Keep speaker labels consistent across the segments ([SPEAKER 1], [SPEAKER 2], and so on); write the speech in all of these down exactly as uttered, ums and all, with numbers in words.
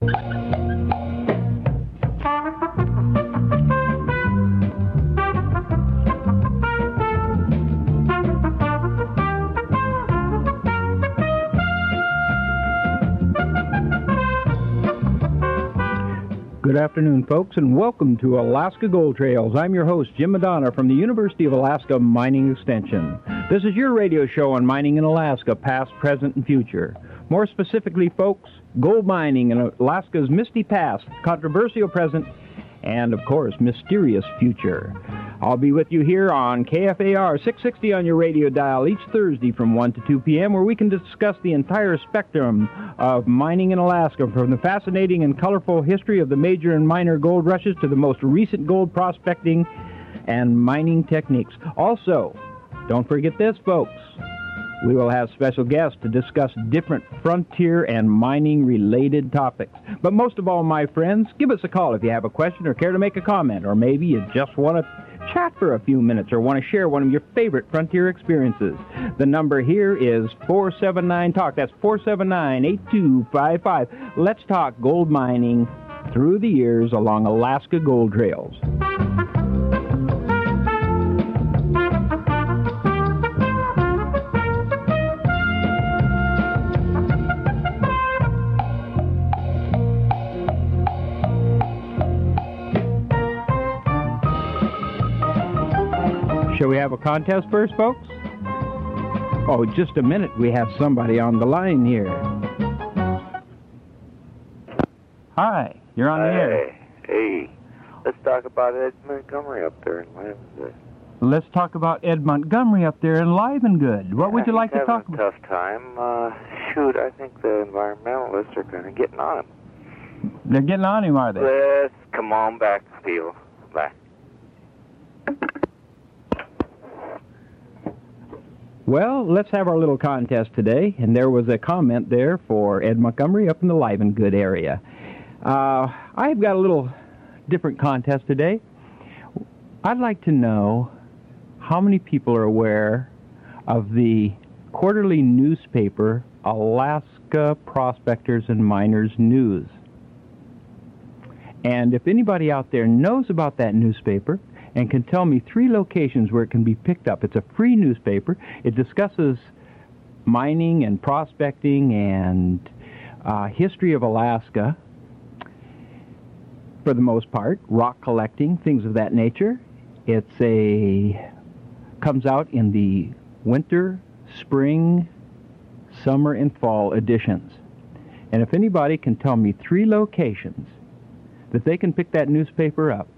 [SPEAKER 1] Good afternoon, folks, and welcome to Alaska Gold Trails. I'm your host, Jim Madonna, from the University of Alaska Mining Extension. This is your radio show on mining in Alaska, past, present, and future. More specifically, folks, gold mining in Alaska's misty past, controversial present, and, of course, mysterious future. I'll be with you here on K F A R six sixty on your radio dial each Thursday from one to two p.m., where we can discuss the entire spectrum of mining in Alaska, from the fascinating and colorful history of the major and minor gold rushes to the most recent gold prospecting and mining techniques. Also, don't forget this, folks. We will have special guests to discuss different frontier and mining-related topics. But most of all, my friends, give us a call if you have a question or care to make a comment, or maybe you just want to chat for a few minutes or want to share one of your favorite frontier experiences. The number here is four seven nine talk. That's four seven nine, eight two five five. Let's talk gold mining through the years along Alaska Gold Trails. Shall we have a contest first, folks? Oh, just a minute. We have somebody on the line here. Hi, you're on the air.
[SPEAKER 2] Hey, let's talk about Ed Montgomery up there in Livengood.
[SPEAKER 1] Let's talk about Ed Montgomery up there in Livengood. What
[SPEAKER 2] yeah,
[SPEAKER 1] would you like to talk
[SPEAKER 2] about?
[SPEAKER 1] Tough
[SPEAKER 2] time. Uh, shoot, I think the environmentalists are kind of getting on him.
[SPEAKER 1] They're getting on him, are they?
[SPEAKER 2] Let's come on back, Steve. Bye.
[SPEAKER 1] Well, let's have our little contest today, and there was a comment there for Ed Montgomery up in the Livengood area. Uh, I've got a little different contest today. I'd like to know how many people are aware of the quarterly newspaper Alaska Prospectors and Miners News. And if anybody out there knows about that newspaper and can tell me three locations where it can be picked up. It's a free newspaper. It discusses mining and prospecting and uh, history of Alaska, for the most part, rock collecting, things of that nature. It's a comes out in the winter, spring, summer, and fall editions. And if anybody can tell me three locations that they can pick that newspaper up,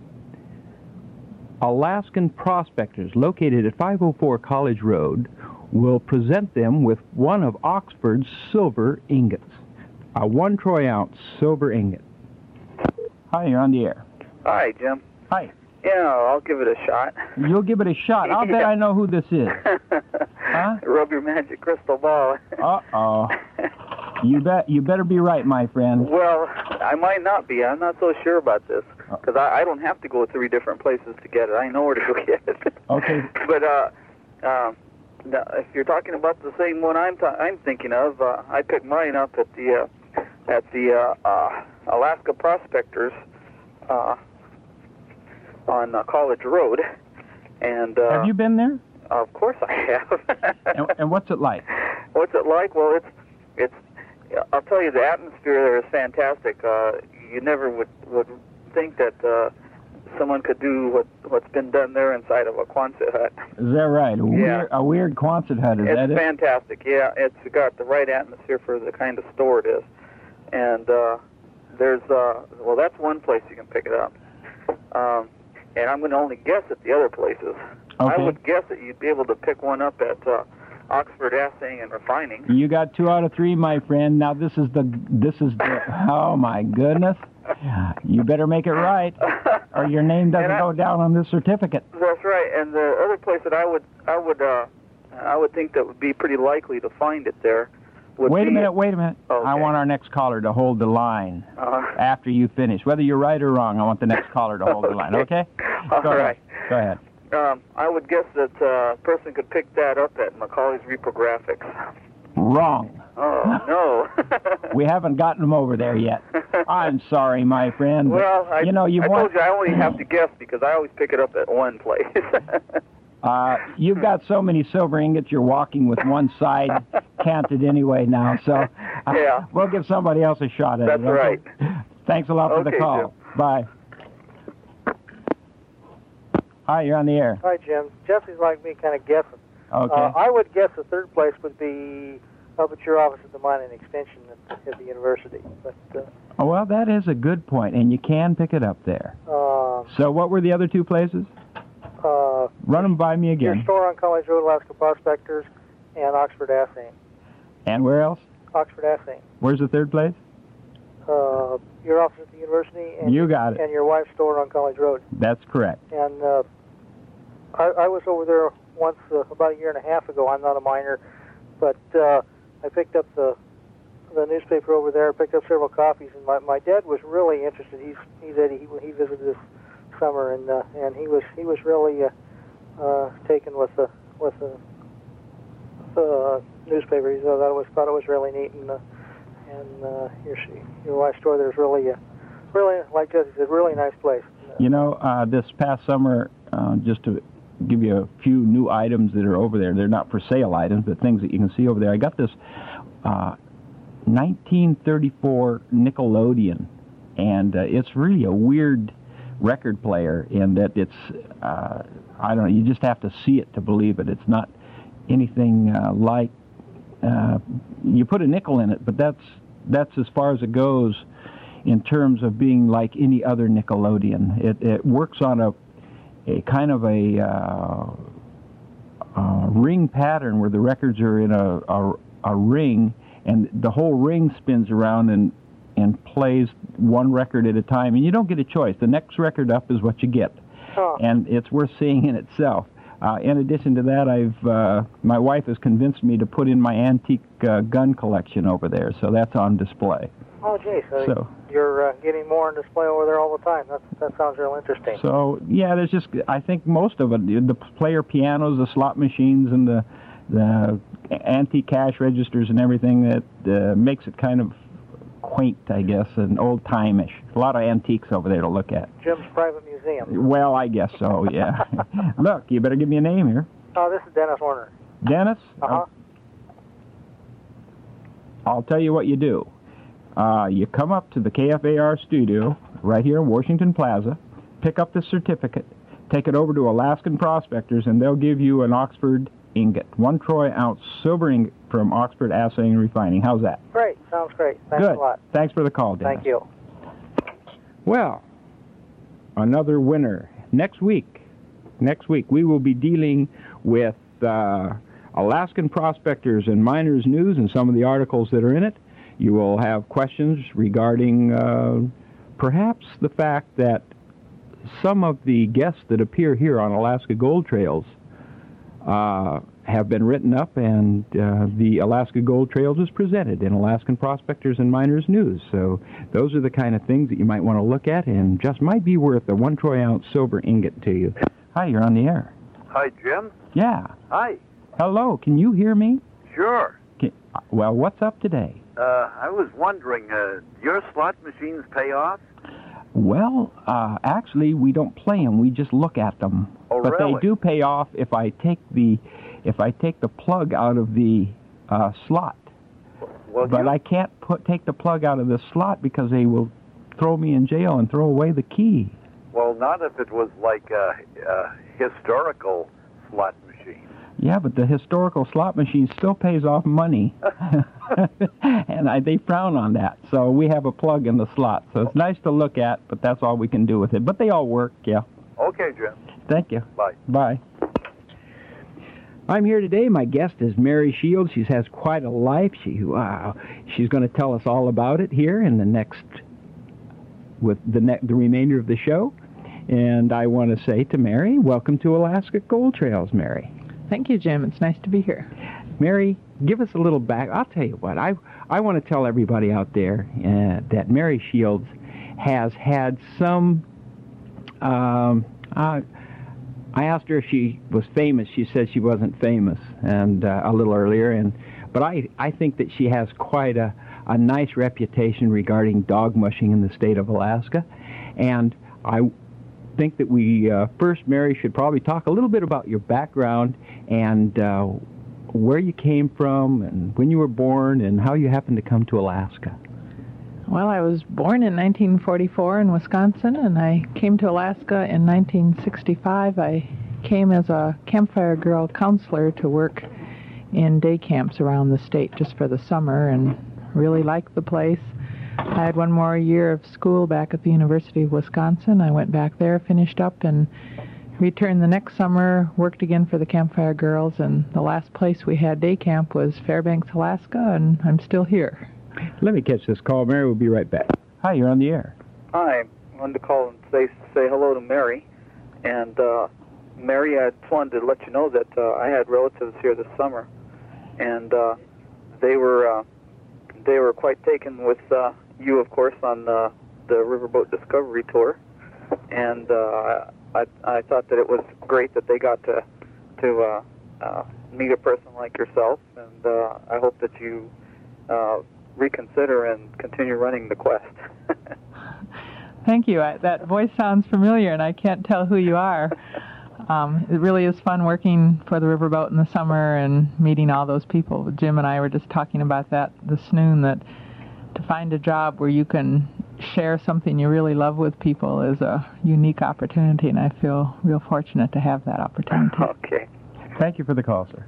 [SPEAKER 1] Alaskan Prospectors, located at five oh four College Road, will present them with one of Oxford's silver ingots, a one troy ounce silver ingot. Hi, you're on the air.
[SPEAKER 3] Hi, Jim.
[SPEAKER 1] Hi.
[SPEAKER 3] Yeah, I'll give it a shot.
[SPEAKER 1] You'll give it a shot. I'll bet I know who this is. Huh?
[SPEAKER 3] Rub your magic crystal ball.
[SPEAKER 1] Uh-oh. You bet. You better be right, my friend.
[SPEAKER 3] Well, I might not be. I'm not so sure about this, because I, I don't have to go three different places to get it. I know where to go get it.
[SPEAKER 1] Okay.
[SPEAKER 3] But uh, uh, if you're talking about the same one I'm th- I'm thinking of, uh, I picked mine up at the uh, at the uh, uh, Alaska Prospectors uh, on uh, College Road, and uh,
[SPEAKER 1] have you been there?
[SPEAKER 3] Of course I have.
[SPEAKER 1] and, and what's it like?
[SPEAKER 3] What's it like? Well, it's it's. I'll tell you, the atmosphere there is fantastic. Uh, you never would would think that uh, someone could do what what's been done there inside of a Quonset hut.
[SPEAKER 1] Is that right? A
[SPEAKER 3] yeah.
[SPEAKER 1] weird, a weird Quonset hut. Is
[SPEAKER 3] it's
[SPEAKER 1] that it?
[SPEAKER 3] It's fantastic. Yeah, it's got the right atmosphere for the kind of store it is. And uh, there's uh, well, that's one place you can pick it up. Um, and I'm going to only guess at the other places.
[SPEAKER 1] Okay.
[SPEAKER 3] I would guess that you'd be able to pick one up at uh, Oxford Assaying and Refining.
[SPEAKER 1] You got two out of three, my friend. Now this is the this is the oh my goodness. You better make it right, or your name doesn't I, go down on this certificate.
[SPEAKER 3] That's right. And the other place that I would I would uh, I would think that would be pretty likely to find it there. Would
[SPEAKER 1] wait
[SPEAKER 3] be
[SPEAKER 1] a minute. Wait a minute.
[SPEAKER 3] Okay.
[SPEAKER 1] I want our next caller to hold the line
[SPEAKER 3] uh,
[SPEAKER 1] after you finish. Whether you're right or wrong, I want the next caller to hold
[SPEAKER 3] okay.
[SPEAKER 1] the line. Okay?
[SPEAKER 3] All
[SPEAKER 1] go
[SPEAKER 3] right.
[SPEAKER 1] Ahead. Go ahead.
[SPEAKER 3] Um, I would guess that uh, a person could pick that up at Macaulay's Reprographics.
[SPEAKER 1] Wrong.
[SPEAKER 3] Oh, no.
[SPEAKER 1] We haven't gotten them over there yet. I'm sorry, my friend.
[SPEAKER 3] Well, I,
[SPEAKER 1] you know, you
[SPEAKER 3] I
[SPEAKER 1] want...
[SPEAKER 3] told you I only have to guess because I always pick it up at one place.
[SPEAKER 1] uh, you've got so many silver ingots, you're walking with one side canted anyway now, so uh,
[SPEAKER 3] yeah.
[SPEAKER 1] we'll give somebody else a shot at
[SPEAKER 3] That's
[SPEAKER 1] it. Okay?
[SPEAKER 3] right.
[SPEAKER 1] Thanks a lot for
[SPEAKER 3] okay,
[SPEAKER 1] the call.
[SPEAKER 3] Jim.
[SPEAKER 1] Bye. Hi, you're on the air.
[SPEAKER 4] Hi, Jim. Jesse's like me, kind of guessing.
[SPEAKER 1] Okay.
[SPEAKER 4] Uh, I would guess the third place would be up at your office at the Mining Extension at, at the university. But uh,
[SPEAKER 1] oh, well, that is a good point, and you can pick it up there.
[SPEAKER 4] uh,
[SPEAKER 1] So what were the other two places?
[SPEAKER 4] uh,
[SPEAKER 1] Run them by me
[SPEAKER 4] your
[SPEAKER 1] again.
[SPEAKER 4] store on College Road, Alaska Prospectors, and Oxford Assaying.
[SPEAKER 1] And where else?
[SPEAKER 4] Oxford Assaying.
[SPEAKER 1] Where's the third place?
[SPEAKER 4] Uh, your office at the university, and
[SPEAKER 1] You got it.
[SPEAKER 4] and your wife's store on College Road.
[SPEAKER 1] That's correct.
[SPEAKER 4] And uh, I, I was over there once uh, about a year and a half ago. I'm not a miner, but uh, I picked up the the newspaper over there. Picked up several copies, and my, my dad was really interested. He's he's Eddie. He, he visited this summer, and uh, and he was he was really uh, uh, taken with the with the uh, newspaper. He thought it was thought it was really neat, and uh, and uh, your your wife's store there's really uh, really like Jesse said, really nice place.
[SPEAKER 1] You know, uh, this past summer, uh, just to give you a few new items that are over there. They're not for sale items, but things that you can see over there. I got this uh, nineteen thirty-four Nickelodeon, and uh, it's really a weird record player in that it's, uh, I don't know, you just have to see it to believe it. It's not anything uh, like, uh, you put a nickel in it, but that's that's as far as it goes in terms of being like any other Nickelodeon. It, it works on a a kind of a uh, uh, ring pattern where the records are in a, a, a ring, and the whole ring spins around and, and plays one record at a time, and you don't get a choice. The next record up is what you get,
[SPEAKER 4] Oh.
[SPEAKER 1] and it's worth seeing in itself. Uh, in addition to that, I've uh, my wife has convinced me to put in my antique uh, gun collection over there, so that's on display.
[SPEAKER 4] Oh, gee, so,
[SPEAKER 1] So-
[SPEAKER 4] you're uh, getting more on display over there all the time. That's, that sounds real interesting.
[SPEAKER 1] So yeah, there's just I think most of it, the player pianos, the slot machines, and the the antique cash registers and everything that uh, makes it kind of quaint, I guess, and old-time-ish. A lot of antiques over there to look at.
[SPEAKER 4] Jim's private museum.
[SPEAKER 1] Well, I guess so. Yeah. Look, you better give me a name here.
[SPEAKER 4] Oh, this is Dennis Warner.
[SPEAKER 1] Dennis.
[SPEAKER 4] Uh-huh.
[SPEAKER 1] I'll tell you what you do. Uh, you come up to the K F A R studio right here in Washington Plaza, pick up the certificate, take it over to Alaskan Prospectors, and they'll give you an Oxford ingot, one troy ounce silver ingot from Oxford Assaying and Refining. How's that?
[SPEAKER 4] Great. Sounds great. Thanks
[SPEAKER 1] Good.
[SPEAKER 4] a lot.
[SPEAKER 1] Thanks for the call, Dennis.
[SPEAKER 4] Thank you.
[SPEAKER 1] Well, another winner. Next week, next week we will be dealing with uh, Alaskan Prospectors and Miners News and some of the articles that are in it. You will have questions regarding uh, perhaps the fact that some of the guests that appear here on Alaska Gold Trails uh, have been written up, and uh, the Alaska Gold Trails is presented in Alaskan Prospectors and Miners News. So those are the kind of things that you might want to look at and just might be worth a one troy ounce silver ingot to you. Hi, you're on the air.
[SPEAKER 5] Hi, Jim.
[SPEAKER 1] Yeah.
[SPEAKER 5] Hi.
[SPEAKER 1] Hello, can you hear me?
[SPEAKER 5] Sure.
[SPEAKER 1] Can, well, what's up today?
[SPEAKER 5] Uh, I was wondering, uh, your slot machines pay off?
[SPEAKER 1] Well, uh, actually, we don't play them. We just look at them.
[SPEAKER 5] Oh,
[SPEAKER 1] but
[SPEAKER 5] really?
[SPEAKER 1] they do pay off if I take the if I take the plug out of the uh, slot.
[SPEAKER 5] Well,
[SPEAKER 1] But
[SPEAKER 5] you,
[SPEAKER 1] I can't put take the plug out of the slot because they will throw me in jail and throw away the key.
[SPEAKER 5] well, not if it was like a, a historical slot machine.
[SPEAKER 1] Yeah, but the historical slot machine still pays off money, and I, they frown on that. So we have a plug in the slot. So it's nice to look at, but that's all we can do with it. But they all work, yeah.
[SPEAKER 5] Okay, Jim.
[SPEAKER 1] Thank you.
[SPEAKER 5] Bye.
[SPEAKER 1] Bye. I'm here today. My guest is Mary Shields. She has quite a life. She wow. She's going to tell us all about it here in the next, with the ne- the remainder of the show. And I want to say to Mary, welcome to Alaska Gold Trails, Mary.
[SPEAKER 6] Thank you, Jim. It's nice to be here.
[SPEAKER 1] Mary, give us a little back. I'll tell you what. I I want to tell everybody out there uh, that Mary Shields has had some. Um, uh, I asked her if she was famous. She said she wasn't famous, and uh, a little earlier. And but I I think that she has quite a a nice reputation regarding dog mushing in the state of Alaska. And I think that we uh, first, Mary, should probably talk a little bit about your background and uh, where you came from and when you were born and how you happened to come to Alaska.
[SPEAKER 6] Well, I was born in nineteen forty-four in Wisconsin, and I came to Alaska in nineteen sixty-five. I came as a Campfire Girl counselor to work in day camps around the state just for the summer, and really liked the place. I had one more year of school back at the University of Wisconsin. I went back there, finished up, and returned the next summer, worked again for the Campfire Girls, and the last place we had day camp was Fairbanks, Alaska, and I'm still here.
[SPEAKER 1] Let me catch this call. Mary will be right back. Hi, you're on the air.
[SPEAKER 3] Hi, I wanted to call and say say hello to Mary. And uh, Mary, I just wanted to let you know that uh, I had relatives here this summer, and uh, they were uh, they were quite taken with uh, you, of course, on uh, the Riverboat Discovery Tour. And uh, I I thought that it was great that they got to to uh, uh, meet a person like yourself, and uh, I hope that you uh, reconsider and continue running the quest.
[SPEAKER 6] Thank you. I, that voice sounds familiar, and I can't tell who you are. Um, it really is fun working for the Riverboat in the summer and meeting all those people. Jim and I were just talking about that this noon, that to find a job where you can share something you really love with people is a unique opportunity, and I feel real fortunate to have that opportunity.
[SPEAKER 3] Okay.
[SPEAKER 1] Thank you for the call, sir.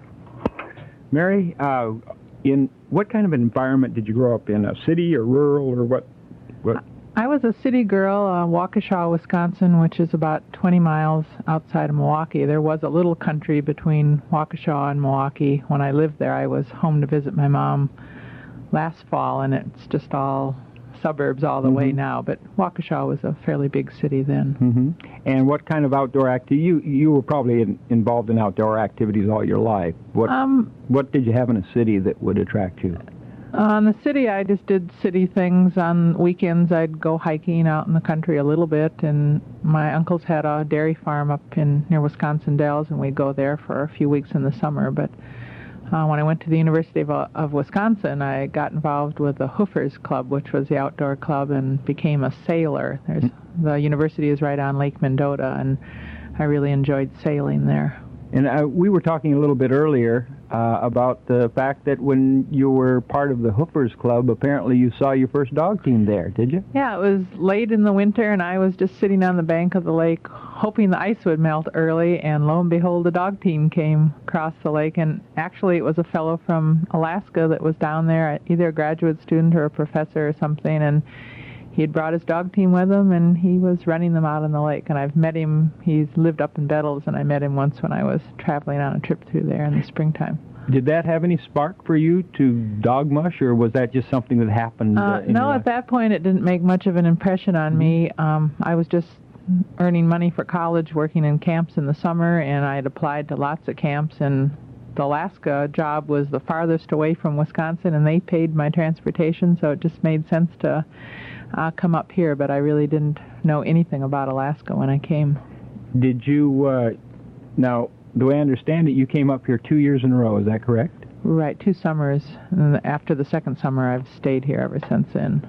[SPEAKER 1] Mary, uh, in what kind of environment did you grow up in? A city or rural or what? What?
[SPEAKER 6] I was a city girl, uh, Waukesha, Wisconsin, which is about twenty miles outside of Milwaukee. There was a little country between Waukesha and Milwaukee. When I lived there, I was home to visit my mom last fall, and it's just all suburbs all the mm-hmm. way now. But Waukesha was a fairly big city then.
[SPEAKER 1] Mm-hmm. And what kind of outdoor activity? You you were probably in, involved in outdoor activities all your life. What um, what did you have in a city that would attract you?
[SPEAKER 6] Uh, in the city, I just did city things. On weekends, I'd go hiking out in the country a little bit, and my uncles had a dairy farm up in near Wisconsin Dells, and we'd go there for a few weeks in the summer. But uh, when I went to the University of, uh, of Wisconsin, I got involved with the Hoofers Club, which was the outdoor club, and became a sailor. There's, the university is right on Lake Mendota, and I really enjoyed sailing there.
[SPEAKER 1] And uh, we were talking a little bit earlier uh, about the fact that when you were part of the Hoofers Club, apparently you saw your first dog team there, did you?
[SPEAKER 6] Yeah, it was late in the winter, and I was just sitting on the bank of the lake hoping the ice would melt early, and lo and behold, the dog team came across the lake, and actually it was a fellow from Alaska that was down there, either a graduate student or a professor or something, and he had brought his dog team with him, and he was running them out on the lake. And I've met him. He's lived up in Bettles, and I met him once when I was traveling on a trip through there in the springtime.
[SPEAKER 1] Did that have any spark for you to dog mush, or was that just something that happened?
[SPEAKER 6] Uh,
[SPEAKER 1] uh, in
[SPEAKER 6] no,
[SPEAKER 1] your
[SPEAKER 6] at that point it didn't make much of an impression on mm-hmm. me. Um, I was just earning money for college, working in camps in the summer, and I had applied to lots of camps, and the Alaska job was the farthest away from Wisconsin, and they paid my transportation, so it just made sense to uh, come up here, but I really didn't know anything about Alaska when I came.
[SPEAKER 1] Did you, uh, now, the way I understand it, you came up here two years in a row, is that correct?
[SPEAKER 6] Right, two summers, and after the second summer, I've stayed here ever since then.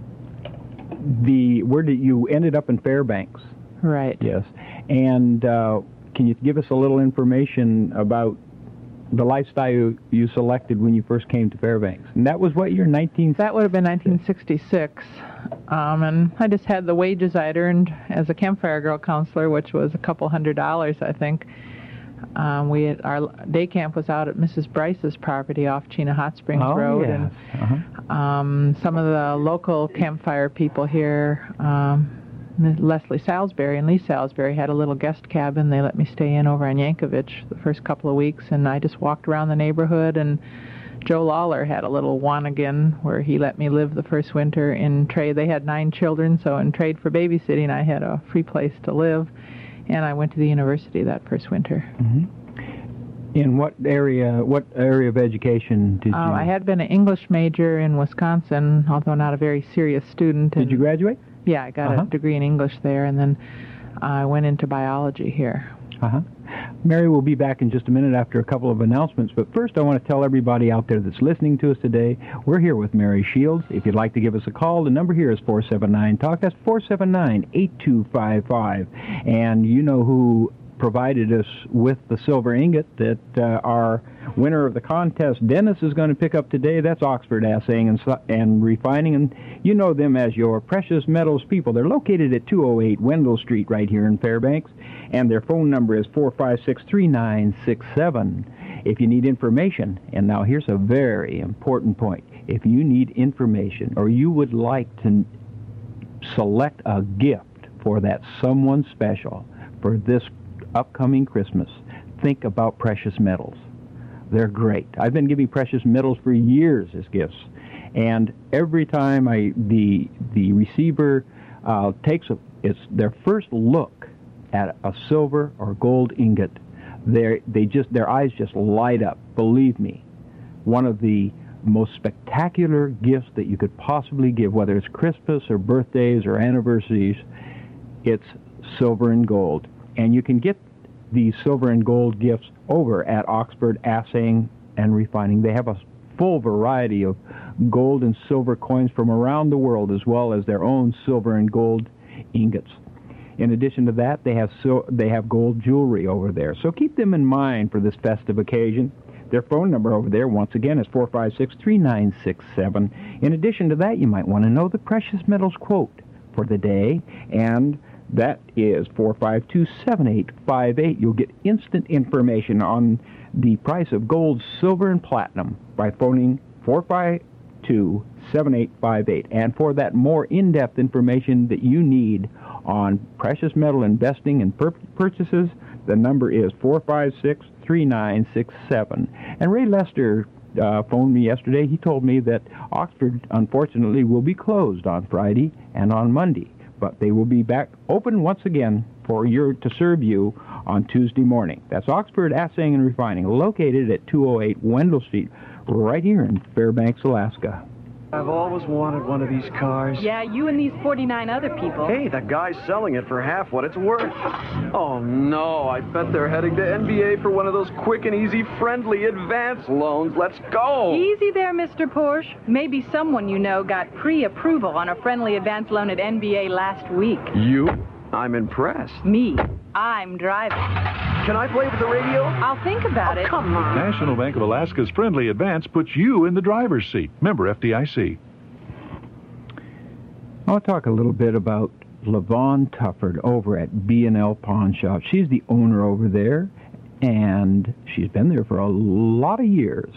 [SPEAKER 1] The, where did you ended up in Fairbanks?
[SPEAKER 6] Right.
[SPEAKER 1] Yes, and uh, can you give us a little information about the lifestyle you, you selected when you first came to Fairbanks? And that was what year, nineteen?
[SPEAKER 6] That would have been nineteen sixty-six. Um, and I just had the wages I'd earned as a Campfire Girl counselor, which was a couple hundred dollars, I think. Um, we had, our day camp was out at Missus Bryce's property off Chena Hot Springs
[SPEAKER 1] oh,
[SPEAKER 6] Road.
[SPEAKER 1] Yes.
[SPEAKER 6] And
[SPEAKER 1] uh-huh.
[SPEAKER 6] um, some of the local campfire people here, um, Leslie Salisbury and Lee Salisbury, had a little guest cabin. They let me stay in over on Yankovich the first couple of weeks, and I just walked around the neighborhood. And Joe Lawler had a little Wanagan where he let me live the first winter in trade. They had nine children, so in trade for babysitting, I had a free place to live, and I went to the university that first winter.
[SPEAKER 1] Mm-hmm. In what area? What area of education did you?
[SPEAKER 6] Uh, I had been an English major in Wisconsin, although not a very serious student.
[SPEAKER 1] Did you graduate?
[SPEAKER 6] Yeah, I got
[SPEAKER 1] uh-huh.
[SPEAKER 6] a degree in English there, and then I went into biology here.
[SPEAKER 1] Uh-huh. Mary will be back in just a minute after a couple of announcements, but first I want to tell everybody out there that's listening to us today, we're here with Mary Shields. If you'd like to give us a call, the number here is four seven nine talk. That's four seven nine, eight two five five. And you know who provided us with the silver ingot that uh, our winner of the contest, Dennis, is going to pick up today. That's Oxford Assaying and, and Refining, and you know them as your precious metals people. They're located at two oh eight Wendell Street right here in Fairbanks, and their phone number is four five six, three nine six seven. If you need information, and now here's a very important point, if you need information or you would like to select a gift for that someone special for this upcoming Christmas, think about precious metals. They're great. I've been giving precious metals for years as gifts, and every time I the the receiver uh, takes a, it's their first look at a silver or gold ingot, they they just their eyes just light up. Believe me, one of the most spectacular gifts that you could possibly give, whether it's Christmas or birthdays or anniversaries, it's silver and gold. And you can get these silver and gold gifts over at Oxford Assaying and Refining. They have a full variety of gold and silver coins from around the world, as well as their own silver and gold ingots. In addition to that, they have sil- they have gold jewelry over there. So keep them in mind for this festive occasion. Their phone number over there, once again, is four five six, three nine six seven. In addition to that, you might want to know the precious metals quote for the day, and that is four five two, seven eight five eight. You'll get instant information on the price of gold, silver, and platinum by phoning four five two, seven eight five eight. And for that more in-depth information that you need on precious metal investing and pur- purchases, the number is four five six, three nine six seven. And Ray Lester uh, phoned me yesterday. He told me that Oxford, unfortunately, will be closed on Friday and on Monday, but they will be back open once again for your to serve you on Tuesday morning. That's Oxford Assaying and Refining, located at two oh eight Wendell Street, right here in Fairbanks, Alaska.
[SPEAKER 7] I've always wanted one of these cars.
[SPEAKER 8] Yeah, you and these forty-nine other people.
[SPEAKER 7] Hey, that guy's selling it for half what it's worth. Oh, no, I bet they're heading to N B A for one of those quick and easy friendly advance loans. Let's go.
[SPEAKER 8] Easy there, Mister Porsche. Maybe someone you know got pre-approval on a friendly advance loan at N B A last week.
[SPEAKER 7] You? I'm impressed.
[SPEAKER 8] Me? I'm driving.
[SPEAKER 7] Can I play with the radio?
[SPEAKER 8] I'll think about
[SPEAKER 7] oh,
[SPEAKER 8] it.
[SPEAKER 7] Come on.
[SPEAKER 9] National Bank of Alaska's friendly advance puts you in the driver's seat. Member F D I C.
[SPEAKER 1] I want to talk a little bit about LaVon Tufford over at B and L Pawn Shop. She's the owner over there, and she's been there for a lot of years.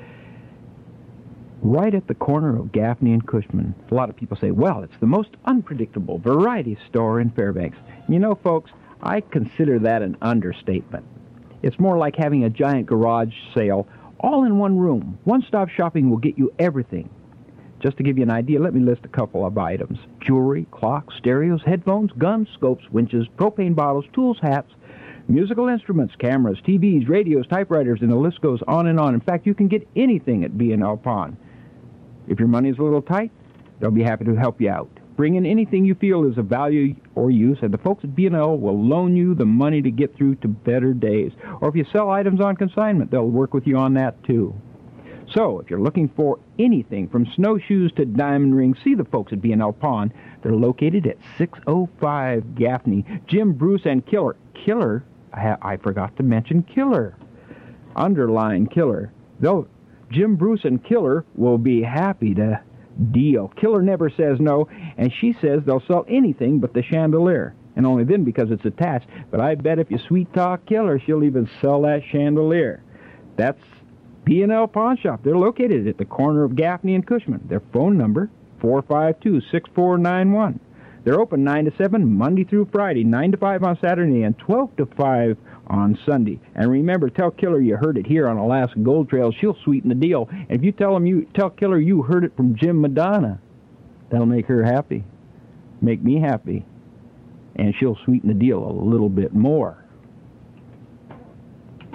[SPEAKER 1] Right at the corner of Gaffney and Cushman. A lot of people say, well, it's the most unpredictable variety store in Fairbanks. You know, folks, I consider that an understatement. It's more like having a giant garage sale all in one room. One-stop shopping will get you everything. Just to give you an idea, let me list a couple of items. Jewelry, clocks, stereos, headphones, guns, scopes, winches, propane bottles, tools, hats, musical instruments, cameras, T Vs, radios, typewriters, and the list goes on and on. In fact, you can get anything at B and L Pawn. If your money is a little tight, they'll be happy to help you out. Bring in anything you feel is of value or use, and the folks at B and L will loan you the money to get through to better days. Or if you sell items on consignment, they'll work with you on that too. So, if you're looking for anything from snowshoes to diamond rings, see the folks at B and L Pawn. They're located at six oh five Gaffney. Jim, Bruce, and Killer. Killer? I, ha- I forgot to mention Killer. Underline Killer. They'll, Jim, Bruce, and Killer will be happy to deal. Killer never says no, and she says they'll sell anything but the chandelier. And only then because it's attached. But I bet if you sweet talk Killer, she'll even sell that chandelier. That's B and L Pawn Shop. They're located at the corner of Gaffney and Cushman. Their phone number, four five two, six four nine one. They're open nine to seven, Monday through Friday, nine to five on Saturday, and twelve to five on Sunday. And remember, tell Killer you heard it here on Alaska Gold Trail. She'll sweeten the deal. And if you tell him you tell Killer you heard it from Jim Madonna, that'll make her happy. Make me happy. And she'll sweeten the deal a little bit more.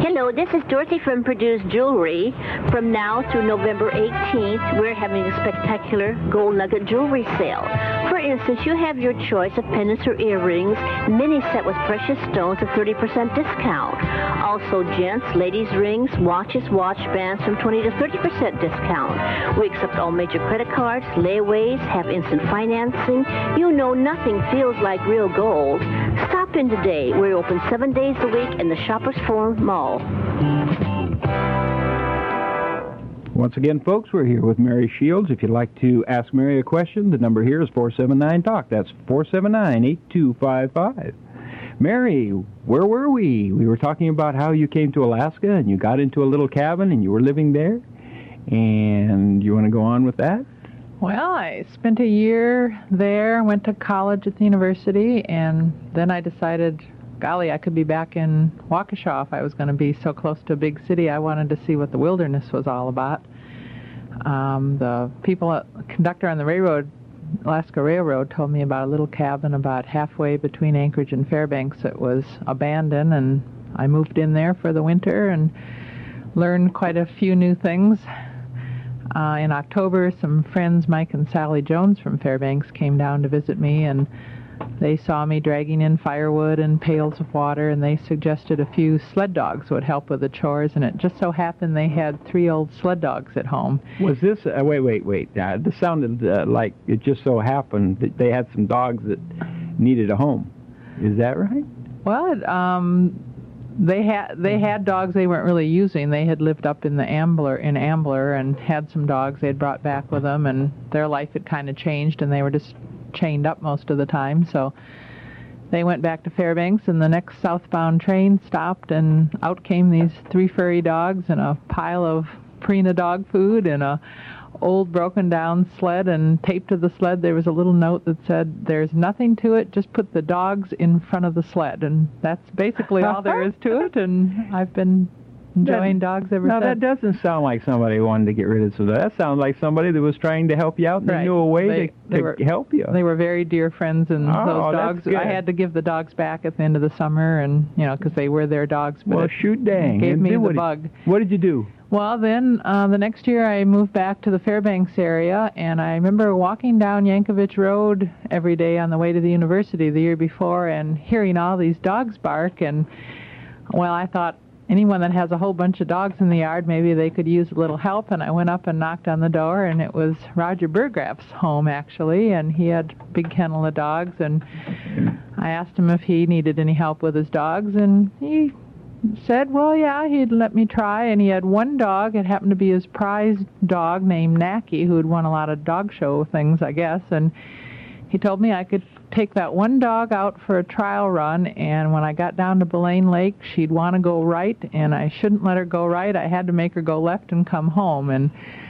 [SPEAKER 10] Hello, this is Dorothy from Purdue's Jewelry. From now through November eighteenth, we're having a spectacular gold nugget jewelry sale. For instance, you have your choice of pendants or earrings, mini set with precious stones at thirty percent discount. Also, gents, ladies' rings, watches, watch bands from twenty to thirty percent discount. We accept all major credit cards, layaways, have instant financing. You know nothing feels like real gold. Stop in today. We're open seven days a week in the Shoppers Forum Mall.
[SPEAKER 1] Once again, folks, we're here with Mary Shields. If you'd like to ask Mary a question, the number here is four seven nine talk. That's four seven nine, eight two five five. Mary, where were we? We were talking about how you came to Alaska and you got into a little cabin and you were living there. And you want to go on with that?
[SPEAKER 6] Well, I spent a year there, went to college at the university, and then I decided, golly, I could be back in Waukesha if I was going to be so close to a big city. I wanted to see what the wilderness was all about. Um, the people, uh, conductor on the railroad, Alaska Railroad, told me about a little cabin about halfway between Anchorage and Fairbanks that was abandoned, and I moved in there for the winter and learned quite a few new things. Uh, in October, some friends, Mike and Sally Jones from Fairbanks, came down to visit me, and they saw me dragging in firewood and pails of water, and they suggested a few sled dogs would help with the chores, and it just so happened they had three old sled dogs at home.
[SPEAKER 1] Was this, uh, wait, wait, wait, uh, this sounded uh, like it just so happened that they had some dogs that needed a home. Is that right?
[SPEAKER 6] Well, um... They had they had dogs they weren't really using. They had lived up in the Ambler in Ambler and had some dogs they had brought back with them, and their life had kind of changed, and they were just chained up most of the time. So they went back to Fairbanks, and the next southbound train stopped, and out came these three furry dogs and a pile of Purina dog food and a old broken down sled, and taped to the sled there was a little note that said, "There's nothing to it, just put the dogs in front of the sled." And that's basically all there is to it, and I've been enjoying
[SPEAKER 1] that,
[SPEAKER 6] dogs ever
[SPEAKER 1] now,
[SPEAKER 6] since.
[SPEAKER 1] Now that doesn't sound like somebody wanted to get rid of some. That sounds like somebody that was trying to help you out and
[SPEAKER 6] right.
[SPEAKER 1] they knew a way
[SPEAKER 6] they,
[SPEAKER 1] to,
[SPEAKER 6] they
[SPEAKER 1] to
[SPEAKER 6] were,
[SPEAKER 1] help you.
[SPEAKER 6] They were very dear friends, and
[SPEAKER 1] oh,
[SPEAKER 6] those dogs,
[SPEAKER 1] that's good.
[SPEAKER 6] I had to give the dogs back at the end of the summer, and, you know, because they were their dogs. But
[SPEAKER 1] well,
[SPEAKER 6] it
[SPEAKER 1] shoot dang.
[SPEAKER 6] gave
[SPEAKER 1] and
[SPEAKER 6] me the
[SPEAKER 1] what
[SPEAKER 6] bug.
[SPEAKER 1] Did, what did you do?
[SPEAKER 6] Well, then, uh, the next year I moved back to the Fairbanks area, and I remember walking down Yankovich Road every day on the way to the university the year before and hearing all these dogs bark, and, well, I thought anyone that has a whole bunch of dogs in the yard, maybe they could use a little help, and I went up and knocked on the door, and it was Roger Burgraff's home, actually, and he had a big kennel of dogs, and I asked him if he needed any help with his dogs, and he said, well, yeah, he'd let me try, and he had one dog. It happened to be his prized dog named Nacky, who had won a lot of dog show things, I guess, and he told me I could take that one dog out for a trial run, and when I got down to Belane Lake, she'd want to go right, and I shouldn't let her go right. I had to make her go left and come home, and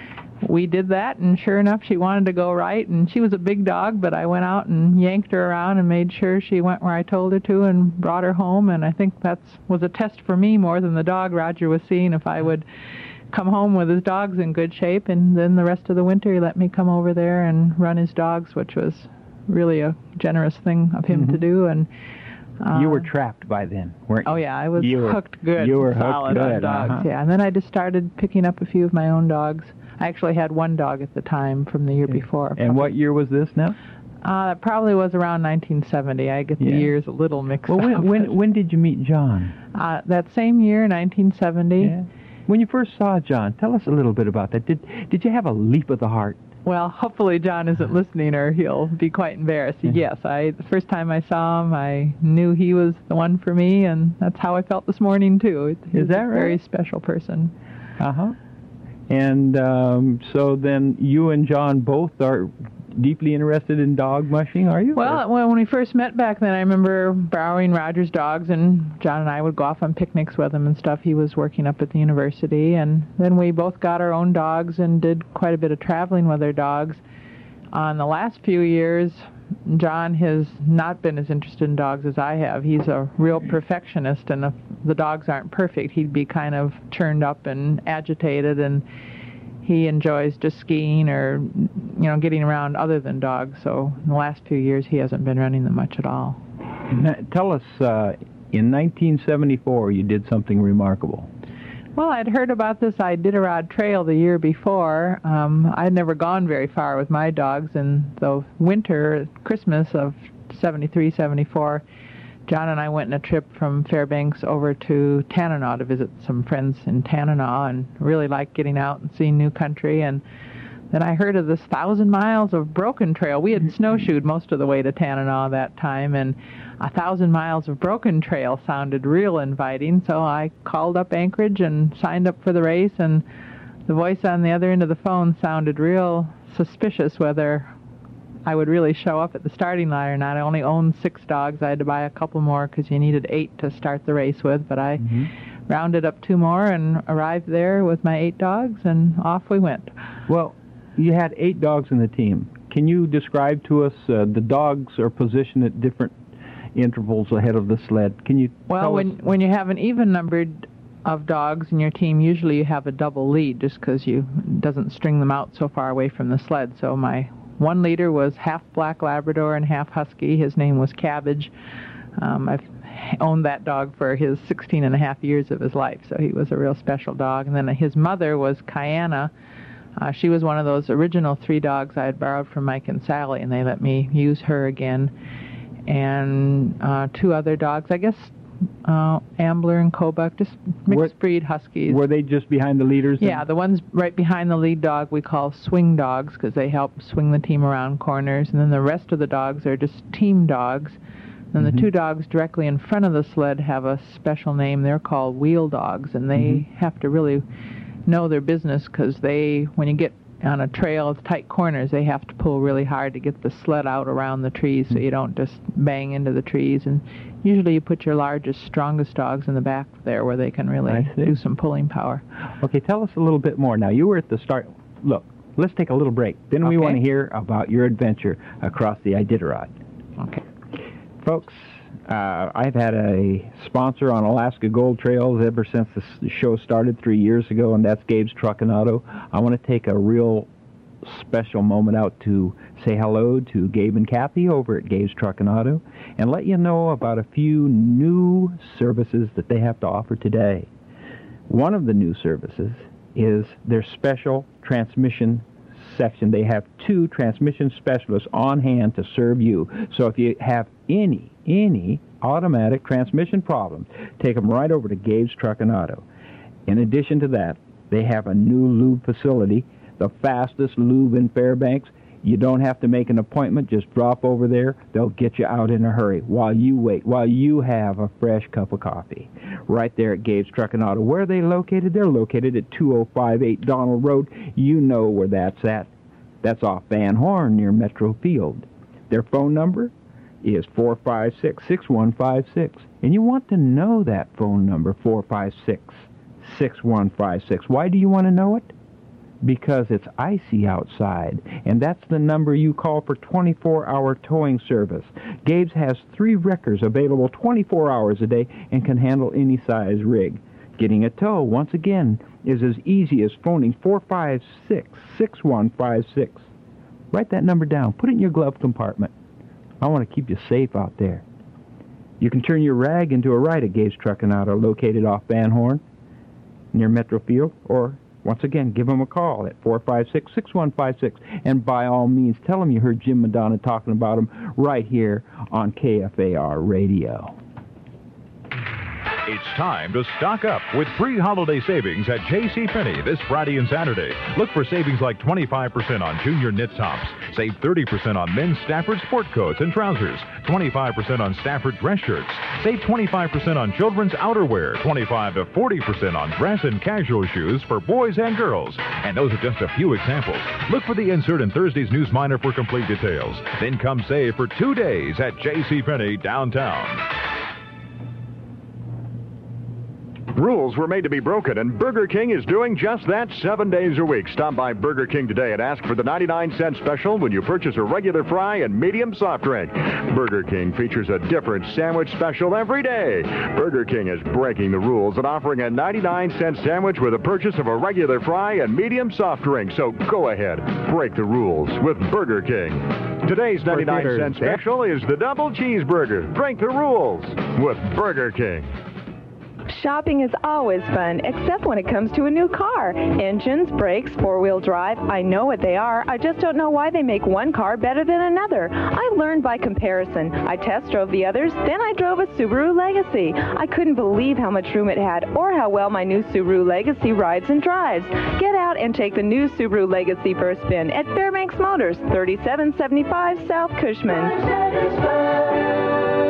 [SPEAKER 6] we did that, and sure enough, she wanted to go right, and she was a big dog, but I went out and yanked her around and made sure she went where I told her to and brought her home, and I think that was a test for me more than the dog. Roger was seeing if I would come home with his dogs in good shape, and then the rest of the winter he let me come over there and run his dogs, which was really a generous thing of him mm-hmm. to do. And uh,
[SPEAKER 1] you were trapped by then, weren't you?
[SPEAKER 6] Oh, yeah, I was
[SPEAKER 1] you
[SPEAKER 6] hooked
[SPEAKER 1] were,
[SPEAKER 6] good,
[SPEAKER 1] you were
[SPEAKER 6] solid
[SPEAKER 1] hooked
[SPEAKER 6] on
[SPEAKER 1] good,
[SPEAKER 6] dogs,
[SPEAKER 1] uh-huh.
[SPEAKER 6] yeah. And then I just started picking up a few of my own dogs. I actually had one dog at the time from the year before.
[SPEAKER 1] And what year was this now?
[SPEAKER 6] Uh, it probably was around nineteen seventy. I get the
[SPEAKER 1] yeah.
[SPEAKER 6] years a little mixed
[SPEAKER 1] well, when,
[SPEAKER 6] up.
[SPEAKER 1] When, when did you meet John?
[SPEAKER 6] Uh, that same year, nineteen seventy.
[SPEAKER 1] Yeah. When you first saw John, tell us a little bit about that. Did, did you have a leap of the heart?
[SPEAKER 6] Well, hopefully John isn't listening or he'll be quite embarrassed. Yes, I the first time I saw him, I knew he was the one for me, and that's how I felt this morning, too. He's
[SPEAKER 1] Is that
[SPEAKER 6] a
[SPEAKER 1] right?
[SPEAKER 6] very special person.
[SPEAKER 1] Uh-huh. And um, so then you and John both are deeply interested in dog mushing, are you?
[SPEAKER 6] Well, or? when we first met back then, I remember borrowing Roger's dogs, and John and I would go off on picnics with him and stuff. He was working up at the university, and then we both got our own dogs and did quite a bit of traveling with our dogs. On the last few years, John has not been as interested in dogs as I have. He's a real perfectionist, and if the dogs aren't perfect, he'd be kind of churned up and agitated, and he enjoys just skiing or, you know, getting around other than dogs. So in the last few years, he hasn't been running them much at all.
[SPEAKER 1] Now, tell us, uh, in nineteen seventy-four, you did something remarkable.
[SPEAKER 6] Well, I'd heard about this Iditarod Trail the year before. Um, I'd never gone very far with my dogs, and the winter, Christmas of seventy-three, seventy-four, John and I went on a trip from Fairbanks over to Tanana to visit some friends in Tanana, and really liked getting out and seeing new country. And then I heard of this thousand miles of broken trail. We had snowshoed most of the way to Tanana that time, and a thousand miles of broken trail sounded real inviting. So I called up Anchorage and signed up for the race, and the voice on the other end of the phone sounded real suspicious whether I would really show up at the starting line or not. I only owned six dogs. I had to buy a couple more because you needed eight to start the race with, but I mm-hmm. rounded up two more and arrived there with my eight dogs, and off we went.
[SPEAKER 1] Well, you had eight dogs in the team. Can you describe to us, uh, the dogs are positioned at different intervals ahead of the sled. Can you
[SPEAKER 6] well,
[SPEAKER 1] tell
[SPEAKER 6] when,
[SPEAKER 1] us?
[SPEAKER 6] when you have an even numbered of dogs in your team, usually you have a double lead just because you doesn't string them out so far away from the sled. So my one leader was half black Labrador and half husky. His name was Cabbage. Um, I've owned that dog for his sixteen and a half years of his life, so he was a real special dog. And then his mother was Kayana. Uh, she was one of those original three dogs I had borrowed from Mike and Sally, and they let me use her again. And uh, two other dogs, I guess, uh, Ambler and Kobuk, just mixed
[SPEAKER 1] were,
[SPEAKER 6] breed huskies.
[SPEAKER 1] Were they just behind the leaders?
[SPEAKER 6] Yeah,
[SPEAKER 1] then?
[SPEAKER 6] The ones right behind the lead dog we call swing dogs because they help swing the team around corners. And then the rest of the dogs are just team dogs. And mm-hmm. the two dogs directly in front of the sled have a special name. They're called wheel dogs, and they mm-hmm. have to really know their business because they, when you get on a trail with tight corners, they have to pull really hard to get the sled out around the trees so you don't just bang into the trees. And usually you put your largest, strongest dogs in the back there where they can really do some pulling power.
[SPEAKER 1] Okay, tell us a little bit more. Now, you were at the start. Look, let's take a little break. Then okay. we want to hear about your adventure across the Iditarod.
[SPEAKER 6] Okay.
[SPEAKER 1] Folks, uh, I've had a sponsor on Alaska Gold Trails ever since the show started three years ago, and that's Gabe's Truck and Auto. I want to take a real special moment out to say hello to Gabe and Kathy over at Gabe's Truck and Auto and let you know about a few new services that they have to offer today. One of the new services is their special transmission section. They have two transmission specialists on hand to serve you. So if you have any, any automatic transmission problems, take them right over to Gabe's Truck and Auto. In addition to that, they have a new lube facility, the fastest lube in Fairbanks. You don't have to make an appointment. Just drop over there. They'll get you out in a hurry while you wait, while you have a fresh cup of coffee. Right there at Gabe's Truck and Auto. Where are they located? They're located at two oh five eight Donald Road. You know where that's at. That's off Van Horn near Metro Field. Their phone number is four five six, six one five six. And you want to know that phone number, four five six, six one five six. Why do you want to know it? Because it's icy outside, and that's the number you call for twenty-four hour towing service. Gabe's has three wreckers available twenty-four hours a day and can handle any size rig. Getting a tow, once again, is as easy as phoning four five six, six one five six. Write that number down. Put it in your glove compartment. I want to keep you safe out there. You can turn your rag into a ride at Gabe's Truck and Auto, located off Van Horn near Metro Field, or once again, give them a call at four five six, six one five six, and by all means, tell them you heard Jim Madonna talking about them right here on K F A R Radio.
[SPEAKER 9] It's time to stock up with pre-holiday savings at JCPenney this Friday and Saturday. Look for savings like twenty-five percent on junior knit tops. Save thirty percent on men's Stafford sport coats and trousers. twenty-five percent on Stafford dress shirts. Save twenty-five percent on children's outerwear. twenty-five to forty percent on dress and casual shoes for boys and girls. And those are just a few examples. Look for the insert in Thursday's News Miner for complete details. Then come save for two days at JCPenney downtown.
[SPEAKER 11] Rules were made to be broken, and Burger King is doing just that seven days a week. Stop by Burger King today and ask for the ninety-nine cent special when you purchase a regular fry and medium soft drink. Burger King features a different sandwich special every day. Burger King is breaking the rules and offering a ninety-nine cent sandwich with a purchase of a regular fry and medium soft drink. So go ahead, break the rules with Burger King. Today's ninety-nine cent special is the double cheeseburger. Break the rules with Burger King.
[SPEAKER 12] Shopping is always fun, except when it comes to a new car. Engines, brakes, four-wheel drive, I know what they are. I just don't know why they make one car better than another. I learned by comparison. I test drove the others, then I drove a Subaru Legacy. I couldn't believe how much room it had or how well my new Subaru Legacy rides and drives. Get out and take the new Subaru Legacy for a spin at Fairbanks Motors, thirty-seven seventy-five South Cushman.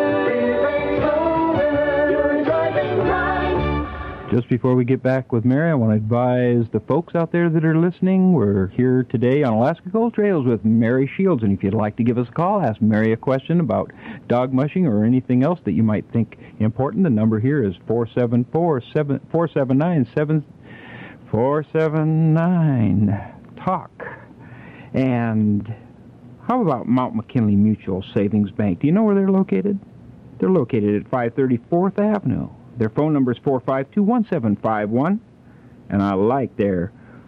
[SPEAKER 1] Just before we get back with Mary, I want to advise the folks out there that are listening, we're here today on Alaska Gold Trails with Mary Shields, and if you'd like to give us a call, ask Mary a question about dog mushing or anything else that you might think important, the number here is four seven four, four seven nine, four seven nine, talk. And how about Mount McKinley Mutual Savings Bank? Do you know where they're located? They're located at five thirty fourth Avenue. Their phone number is four five two, one seven five one, and I like their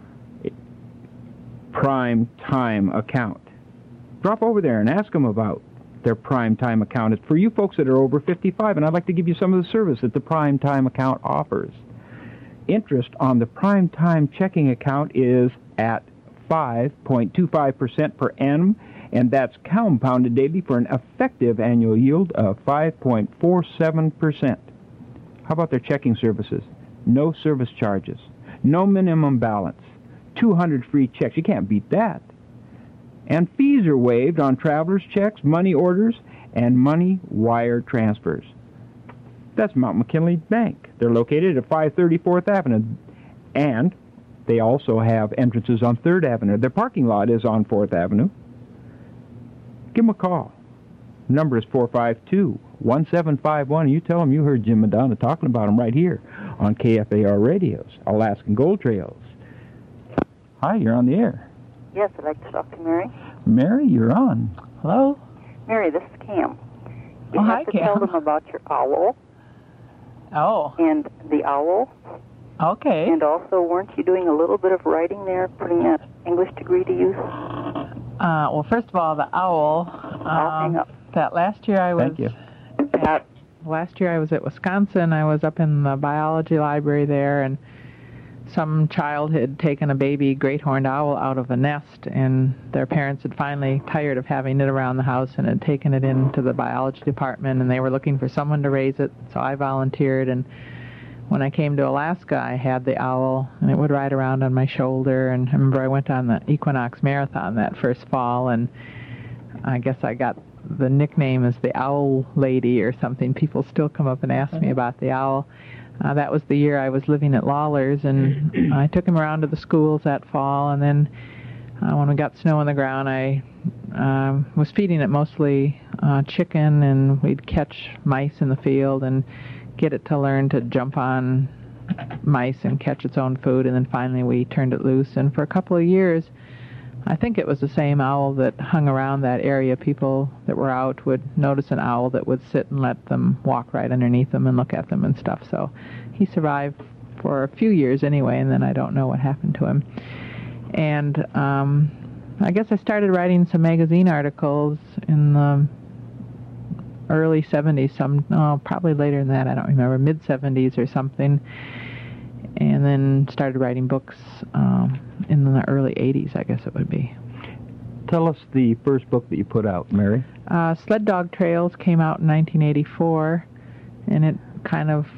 [SPEAKER 1] Prime Time account. Drop over there and ask them about their Prime Time account. It's for you folks that are over fifty-five, and I'd like to give you some of the service that the Prime Time account offers. Interest on the Prime Time checking account is at five point two five percent per annum, and that's compounded daily for an effective annual yield of five point four seven percent. How about their checking services? No service charges, no minimum balance, two hundred free checks. You can't beat that. And fees are waived on traveler's checks, money orders, and money wire transfers. That's Mount McKinley Bank. They're located at five thirty fourth Avenue, and they also have entrances on third Avenue. Their parking lot is on fourth Avenue. Give them a call. The number is four five two, one seven five one. You tell them you heard Jim Madonna talking about them right here on K F A R Radio's Alaskan Gold Trails. Hi, you're on the air.
[SPEAKER 13] Yes, I'd like to talk to Mary.
[SPEAKER 1] Mary, you're on. Hello?
[SPEAKER 13] Mary, this is Cam. You
[SPEAKER 6] oh,
[SPEAKER 13] have
[SPEAKER 6] hi,
[SPEAKER 13] to
[SPEAKER 6] Cam.
[SPEAKER 13] tell them about your owl.
[SPEAKER 6] Oh.
[SPEAKER 13] And the owl.
[SPEAKER 6] Okay.
[SPEAKER 13] And also, weren't you doing a little bit of writing there, putting that English degree to use?
[SPEAKER 6] Uh, well, first of all, the owl.
[SPEAKER 13] I'll hang
[SPEAKER 6] Um,
[SPEAKER 13] up.
[SPEAKER 6] that last year I was
[SPEAKER 1] Thank you.
[SPEAKER 6] at last year I was at Wisconsin. I was up in the biology library there, and some child had taken a baby great horned owl out of a nest, and their parents had finally tired of having it around the house and had taken it into the biology department, and they were looking for someone to raise it, so I volunteered. And when I came to Alaska, I had the owl, and it would ride around on my shoulder. And I remember I went on the Equinox Marathon that first fall, and I guess I got the nickname as the Owl Lady or something. People still come up and ask me about the owl. Uh, that was the year I was living at Lawler's, and I took him around to the schools that fall, and then uh, when we got snow on the ground, I uh, was feeding it mostly uh, chicken, and we'd catch mice in the field and get it to learn to jump on mice and catch its own food, and then finally we turned it loose, and for a couple of years, I think it was the same owl that hung around that area. People that were out would notice an owl that would sit and let them walk right underneath them and look at them and stuff. So he survived for a few years anyway, and then I don't know what happened to him. And um, I guess I started writing some magazine articles in the early seventies, some, oh, probably later than that, I don't remember, mid seventies or something. And then started writing books um, in the early eighties, I guess it would be.
[SPEAKER 1] Tell us the first book that you put out, Mary.
[SPEAKER 6] Uh, Sled Dog Trails came out in nineteen eighty-four, and it kind of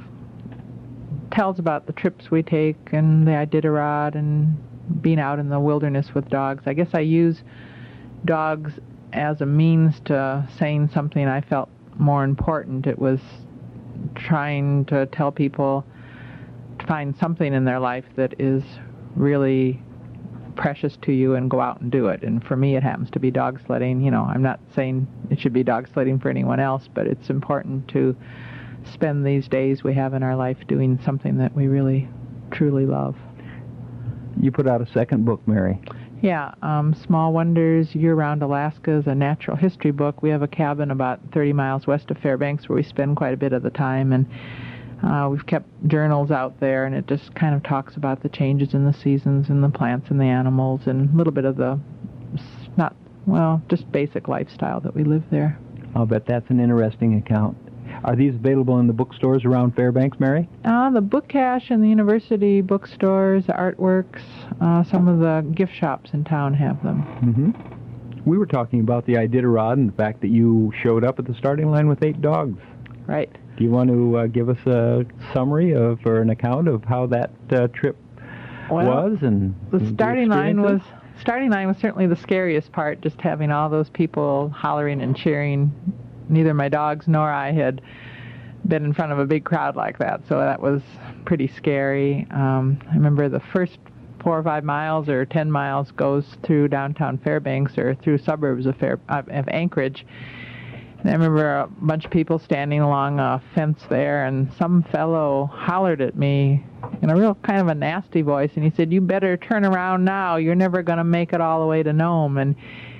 [SPEAKER 6] tells about the trips we take and the Iditarod and being out in the wilderness with dogs. I guess I use dogs as a means to saying something I felt more important. It was trying to tell people to find something in their life that is really precious to you and go out and do it. And for me, it happens to be dog sledding. You know, I'm not saying it should be dog sledding for anyone else, but it's important to spend these days we have in our life doing something that we really, truly love.
[SPEAKER 1] You put out a second book, Mary.
[SPEAKER 6] Yeah, um, Small Wonders, Year-Round Alaska is a natural history book. We have a cabin about thirty miles west of Fairbanks where we spend quite a bit of the time, and uh, we've kept journals out there, and it just kind of talks about the changes in the seasons and the plants and the animals and a little bit of the, not well, just basic lifestyle that we live there.
[SPEAKER 1] I'll bet that's an interesting account. Are these available in the bookstores around Fairbanks, Mary?
[SPEAKER 6] Uh, the Book Cache and the university bookstores, the Artworks, uh, some of the gift shops in town have them.
[SPEAKER 1] Mm-hmm. We were talking about the Iditarod and the fact that you showed up at the starting line with eight dogs.
[SPEAKER 6] Right.
[SPEAKER 1] Do you want to uh, give us a summary of, or an account of how that uh, trip
[SPEAKER 6] well,
[SPEAKER 1] was? And
[SPEAKER 6] the
[SPEAKER 1] and
[SPEAKER 6] starting
[SPEAKER 1] the
[SPEAKER 6] line was starting line was certainly the scariest part. Just having all those people hollering and cheering. Neither my dogs nor I had been in front of a big crowd like that, so that was pretty scary. Um, I remember the first four or five miles or ten miles goes through downtown Fairbanks or through suburbs of, Fair, of Anchorage. And I remember a bunch of people standing along a fence there, and some fellow hollered at me in a real kind of a nasty voice, and he said, "You better turn around now. You're never going to make it all the way to Nome." And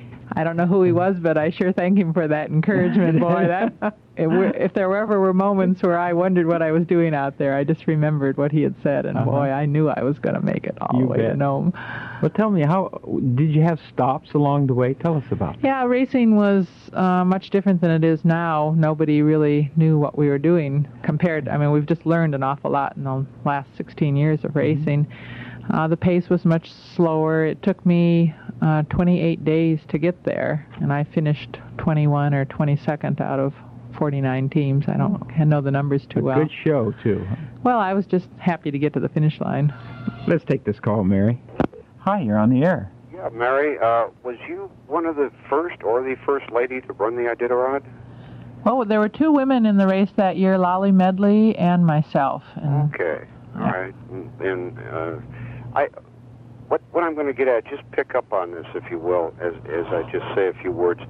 [SPEAKER 6] I don't know who he was, but I sure thank him for that encouragement. Boy, that if, if there ever were moments where I wondered what I was doing out there, I just remembered what he had said, and
[SPEAKER 1] uh-huh.
[SPEAKER 6] boy, I knew I was going to make it all
[SPEAKER 1] you
[SPEAKER 6] the way
[SPEAKER 1] bet.
[SPEAKER 6] to Nome.
[SPEAKER 1] Well, tell me, how did you have stops along the way? Tell us about it.
[SPEAKER 6] Yeah, racing was uh, much different than it is now. Nobody really knew what we were doing compared. I mean, we've just learned an awful lot in the last sixteen years of racing. Mm-hmm. Uh, the pace was much slower. It took me uh, twenty-eight days to get there, and I finished twenty-one or twenty-second out of forty-nine teams. I don't oh. know the numbers too
[SPEAKER 1] a
[SPEAKER 6] well.
[SPEAKER 1] Good show, too.
[SPEAKER 6] Well, I was just happy to get to the finish line.
[SPEAKER 1] Let's take this call, Mary. Hi, you're on the air.
[SPEAKER 14] Yeah, Mary, uh, was you one of the first or the first lady to run the Iditarod?
[SPEAKER 6] Well, there were two women in the race that year, Lolly Medley and myself. And,
[SPEAKER 14] okay, all
[SPEAKER 6] yeah.
[SPEAKER 14] right. And, and uh, I, what what I'm going to get at, just pick up on this, if you will, as as I just say a few words.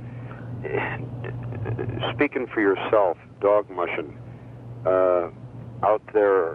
[SPEAKER 14] Speaking for yourself, dog mushing, uh, out there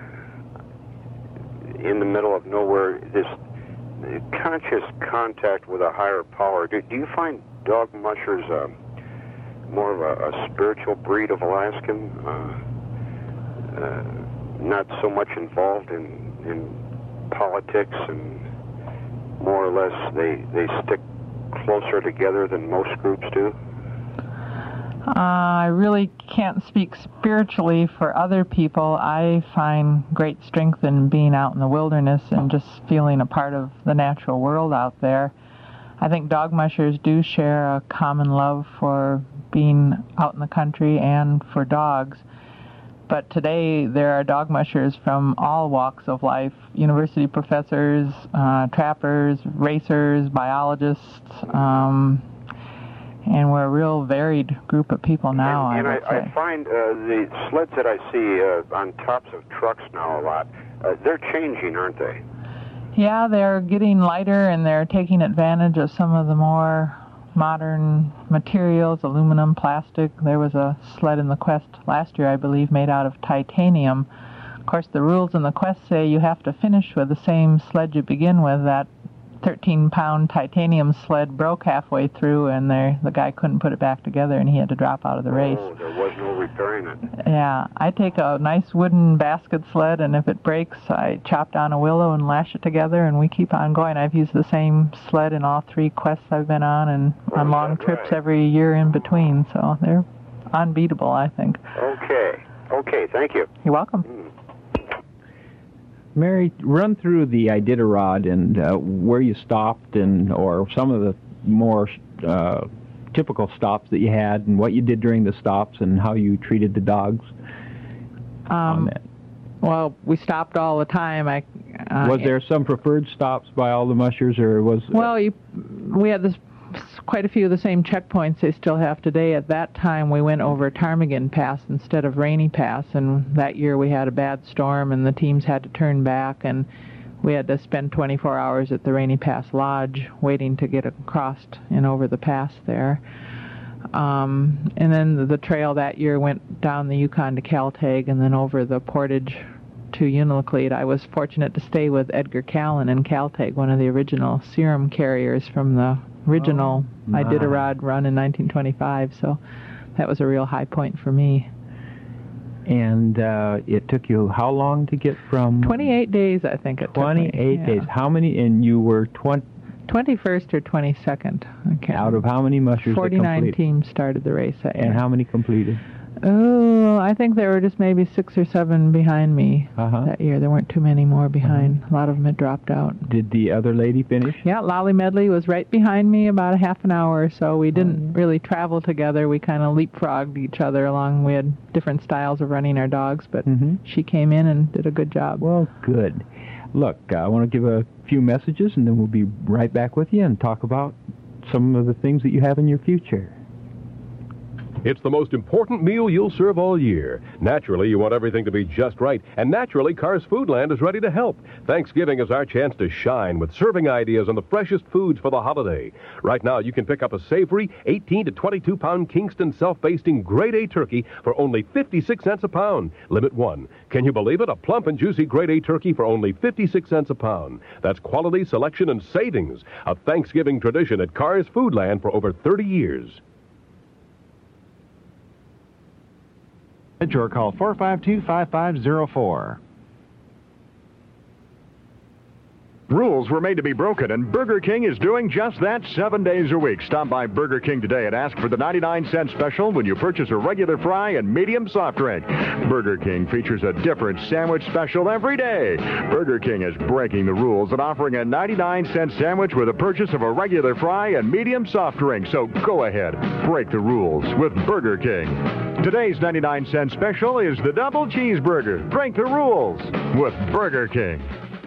[SPEAKER 14] in the middle of nowhere, this conscious contact with a higher power. Do, do you find dog mushers uh, more of a, a spiritual breed of Alaskan? Uh, uh, not so much involved in, in politics, and more or less they, they stick closer together than most groups do?
[SPEAKER 6] Uh, I really can't speak spiritually for other people. I find great strength in being out in the wilderness and just feeling a part of the natural world out there. I think dog mushers do share a common love for being out in the country and for dogs. But today there are dog mushers from all walks of life, university professors, uh, trappers, racers, biologists, um, and we're a real varied group of people now,
[SPEAKER 14] and, and
[SPEAKER 6] I would
[SPEAKER 14] I,
[SPEAKER 6] say.
[SPEAKER 14] I find uh, the sleds that I see uh, on tops of trucks now a lot, uh, they're changing, aren't they?
[SPEAKER 6] Yeah, they're getting lighter, and they're taking advantage of some of the more modern materials, aluminum, plastic. There was a sled in the Quest last year, I believe, made out of titanium. Of course, the rules in the Quest say you have to finish with the same sled you begin with. That thirteen-pound titanium sled broke halfway through, and there, the guy couldn't put it back together, and he had to drop out of the race.
[SPEAKER 14] Oh, there was no repairing it.
[SPEAKER 6] Yeah, I take a nice wooden basket sled, and if it breaks, I chop down a willow and lash it together, and we keep on going. I've used the same sled in all three quests I've been on, and
[SPEAKER 14] oh,
[SPEAKER 6] on long trips
[SPEAKER 14] right?
[SPEAKER 6] every year in between, so they're unbeatable, I think.
[SPEAKER 14] Okay. Okay, thank you.
[SPEAKER 6] You're welcome.
[SPEAKER 14] Mm.
[SPEAKER 1] Mary, run through the Iditarod and uh, where you stopped, and or some of the more uh, typical stops that you had, and what you did during the stops, and how you treated the dogs.
[SPEAKER 6] Um, well, we stopped all the time. I uh,
[SPEAKER 1] was there some preferred stops by all the mushers, or was?
[SPEAKER 6] Well, you, we had this. Quite a few of the same checkpoints they still have today. At that time, we went over Ptarmigan Pass instead of Rainy Pass, and that year we had a bad storm, and the teams had to turn back, and we had to spend twenty-four hours at the Rainy Pass Lodge waiting to get across and over the pass there. Um, and then the, the trail that year went down the Yukon to Caltag, and then over the portage to Unalakleet. I was fortunate to stay with Edgar Callan in Caltag, one of the original serum carriers from the original oh, Iditarod run in nineteen twenty-five, so that was a real high point for me.
[SPEAKER 1] And uh, it took you how long to get from?
[SPEAKER 6] twenty-eight days, I think it
[SPEAKER 1] twenty-eight
[SPEAKER 6] took me.
[SPEAKER 1] days.
[SPEAKER 6] Yeah.
[SPEAKER 1] How many? And you were twenty.
[SPEAKER 6] twenty-first or twenty-second. Okay.
[SPEAKER 1] Out of how many mushers?
[SPEAKER 6] forty-nine teams started the race that year.
[SPEAKER 1] And how many completed?
[SPEAKER 6] Oh, I think there were just maybe six or seven behind me
[SPEAKER 1] uh-huh.
[SPEAKER 6] that year. There weren't too many more behind. Uh-huh. A lot of them had dropped out.
[SPEAKER 1] Did the other lady finish?
[SPEAKER 6] Yeah, Lolly Medley was right behind me about a half an hour or so. We didn't uh-huh. really travel together. We kind of leapfrogged each other along. We had different styles of running our dogs, but
[SPEAKER 1] mm-hmm.
[SPEAKER 6] she came in and did a good job.
[SPEAKER 1] Well, good. Look, uh, I want to give a few messages, and then we'll be right back with you and talk about some of the things that you have in your future.
[SPEAKER 15] It's the most important meal you'll serve all year. Naturally, you want everything to be just right, and naturally, Cars Foodland is ready to help. Thanksgiving is our chance to shine with serving ideas and the freshest foods for the holiday. Right now, you can pick up a savory eighteen to twenty-two pound Kingston self-basting grade A turkey for only fifty-six cents a pound. Limit one. Can you believe it? A plump and juicy grade A turkey for only fifty-six cents a pound. That's quality, selection, and savings. A Thanksgiving tradition at Cars Foodland for over thirty years.
[SPEAKER 11] Or call four five two, five five zero four. Rules were made to be broken, and Burger King is doing just that seven days a week. Stop by Burger King today and ask for the ninety-nine cent special when you purchase a regular fry and medium soft drink. Burger King features a different sandwich special every day. Burger King is breaking the rules and offering a ninety-nine cent sandwich with a purchase of a regular fry and medium soft drink. So go ahead, break the rules with Burger King. Today's ninety-nine cent special is the double cheeseburger. Break the rules with Burger King.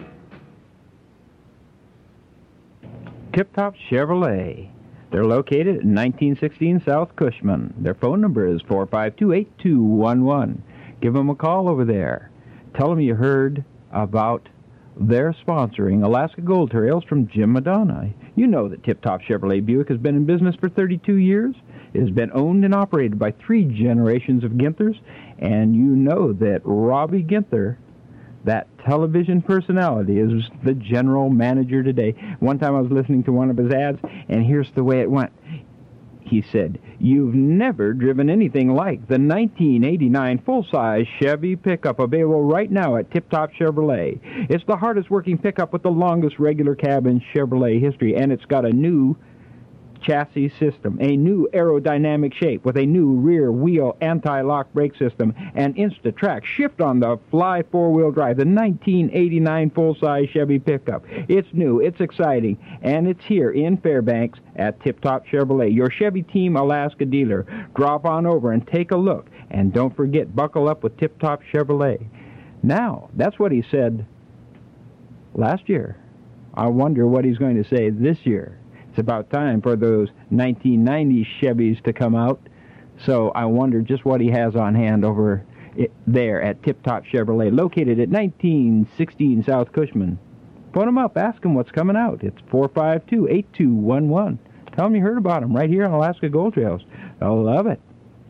[SPEAKER 1] Tip Top Chevrolet. They're located at nineteen sixteen South Cushman. Their phone number is four five two, eight two one one. Give them a call over there. Tell them you heard about their sponsoring Alaska Gold Trails from Jim Madonna. You know that Tip Top Chevrolet Buick has been in business for thirty-two years. It has been owned and operated by three generations of Ginthers, and you know that Robbie Ginther, that television personality, is the general manager today. One time I was listening to one of his ads, and here's the way it went. He said, "You've never driven anything like the nineteen eighty-nine full-size Chevy pickup available right now at Tip Top Chevrolet. It's the hardest-working pickup with the longest regular cab in Chevrolet history, and it's got a new chassis system, a new aerodynamic shape with a new rear wheel anti-lock brake system, and Insta-Track shift on the fly four-wheel drive, the nineteen eighty-nine full-size Chevy pickup. It's new, it's exciting, and it's here in Fairbanks at Tip Top Chevrolet, your Chevy Team Alaska dealer. Drop on over and take a look, and don't forget, buckle up with Tip Top Chevrolet." Now, that's what he said last year. I wonder what he's going to say this year. It's about time for those nineteen ninety Chevys to come out. So I wonder just what he has on hand over it, there at Tip Top Chevrolet, located at nineteen sixteen South Cushman. Phone him up. Ask him what's coming out. It's four five two, eight two one one. Tell him you heard about him right here on Alaska Gold Trails. They'll love it.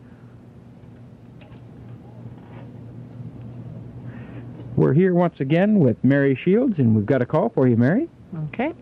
[SPEAKER 1] We're here once again with Mary Shields, and we've got a call for you, Mary.
[SPEAKER 6] Okay.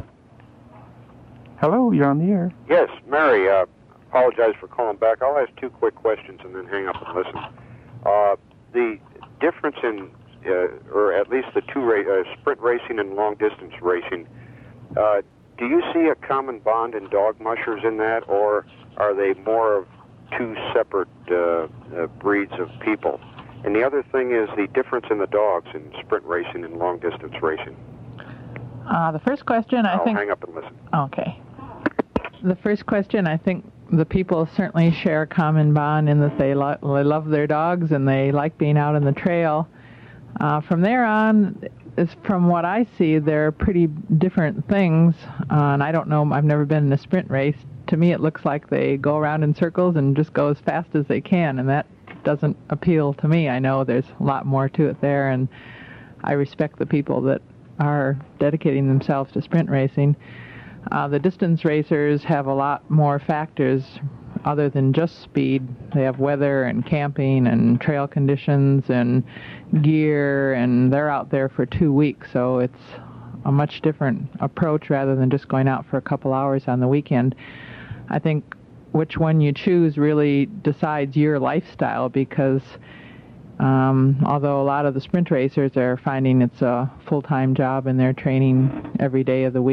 [SPEAKER 1] Hello, you're on the air.
[SPEAKER 14] Yes, Mary, uh, apologize for calling back. I'll ask two quick questions and then hang up and listen. Uh, the difference in, uh, or at least the two ra- uh, sprint racing and long-distance racing, uh, do you see a common bond in dog mushers in that, or are they more of two separate uh, uh, breeds of people? And the other thing is the difference in the dogs in sprint racing and long-distance racing.
[SPEAKER 6] Uh, the first question, I
[SPEAKER 14] I'll
[SPEAKER 6] think...
[SPEAKER 14] hang up and listen.
[SPEAKER 6] Okay. The first question, I think the people certainly share a common bond in that they, lo- they love their dogs and they like being out on the trail. Uh, from there on, is from what I see, they're pretty different things. Uh, and I don't know, I've never been in a sprint race. To me, it looks like they go around in circles and just go as fast as they can, and that doesn't appeal to me. I know there's a lot more to it there, and I respect the people that are dedicating themselves to sprint racing. Uh, the distance racers have a lot more factors other than just speed. They have weather and camping and trail conditions and gear, and they're out there for two weeks, so it's a much different approach rather than just going out for a couple hours on the weekend. I think which one you choose really decides your lifestyle, because Um, although a lot of the sprint racers are finding it's a full-time job and they're training every day of the week,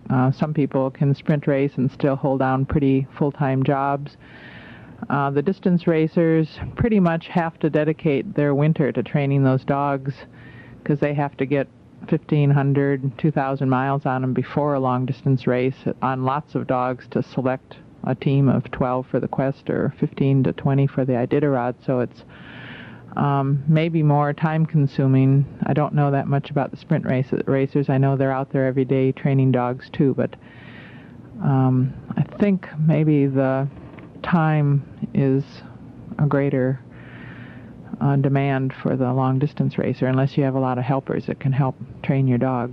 [SPEAKER 6] Uh, some people can sprint race and still hold down pretty full-time jobs. Uh, the distance racers pretty much have to dedicate their winter to training those dogs because they have to get fifteen hundred, two thousand miles on them before a long-distance race on lots of dogs to select a team of twelve for the Quest or fifteen to twenty for the Iditarod. So it's um, maybe more time-consuming. I don't know that much about the sprint race racers. I know they're out there every day training dogs too, but um, I think maybe the time is a greater uh, demand for the long-distance racer, unless you have a lot of helpers that can help train your dogs.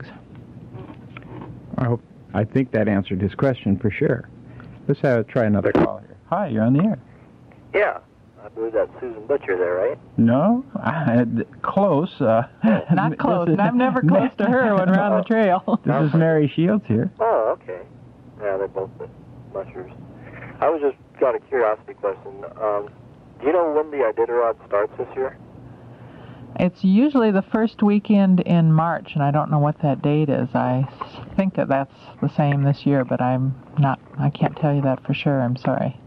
[SPEAKER 1] I hope, I think that answered his question for sure. Let's have, try another call here. Hi, you're on the air.
[SPEAKER 16] Yeah, I believe that's Susan Butcher there, right?
[SPEAKER 1] No, I, close. Uh,
[SPEAKER 6] Not close, and I'm never close to her when we're on the trail.
[SPEAKER 1] This is Mary Shields here.
[SPEAKER 16] Oh, okay. Yeah, they're both the mushers. I was just got a curiosity question. Um, do you know when the Iditarod starts this year?
[SPEAKER 6] It's usually the first weekend in March, and I don't know what that date is. I think that that's the same this year, but I'm not, I can't tell you that for sure. I'm sorry.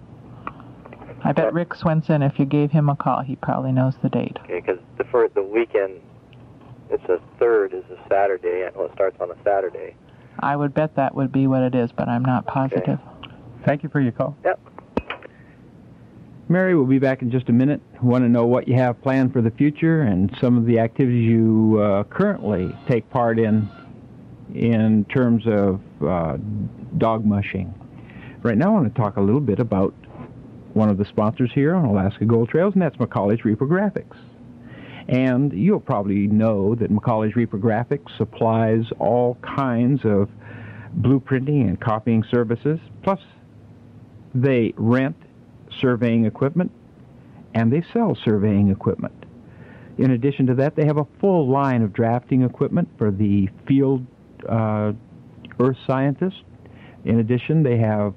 [SPEAKER 6] I bet Rick Swenson, if you gave him a call, he probably knows the date.
[SPEAKER 16] Okay, because the first, the weekend, it's a third, is a Saturday, and well, it starts on a Saturday.
[SPEAKER 6] I would bet that would be what it is, but I'm not positive.
[SPEAKER 16] Okay.
[SPEAKER 1] Thank you for your call.
[SPEAKER 16] Yep.
[SPEAKER 1] Mary, we'll be back in just a minute. Want to know what you have planned for the future and some of the activities you uh, currently take part in in terms of uh, dog mushing. Right now I want to talk a little bit about one of the sponsors here on Alaska Gold Trails, and that's McCauley's Reprographics. And you'll probably know that McCauley's Reprographics supplies all kinds of blueprinting and copying services, plus they rent surveying equipment and they sell surveying equipment. In addition to that, they have a full line of drafting equipment for the field uh, earth scientists. In addition, they have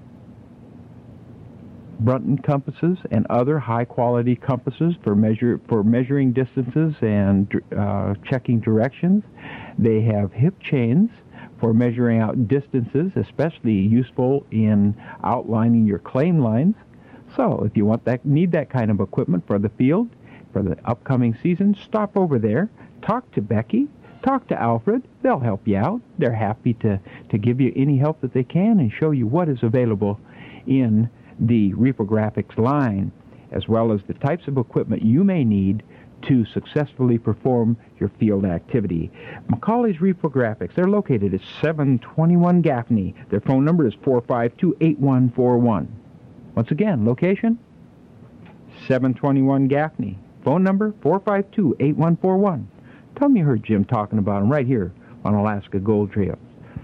[SPEAKER 1] Brunton compasses and other high-quality compasses for measure for measuring distances and uh, checking directions. They have hip chains for measuring out distances, especially useful in outlining your claim lines. So, if you want that, need that kind of equipment for the field, for the upcoming season, stop over there, talk to Becky, talk to Alfred. They'll help you out. They're happy to to give you any help that they can and show you what is available in the Reprographics line, as well as the types of equipment you may need to successfully perform your field activity. McCauley's Reprographics, they're located at seven twenty-one Gaffney. Their phone number is four five two, eight one four one. Once again, location, seven twenty-one Gaffney. Phone number, four five two, eight one four one. Tell me you heard Jim talking about them right here on Alaska Gold Trails.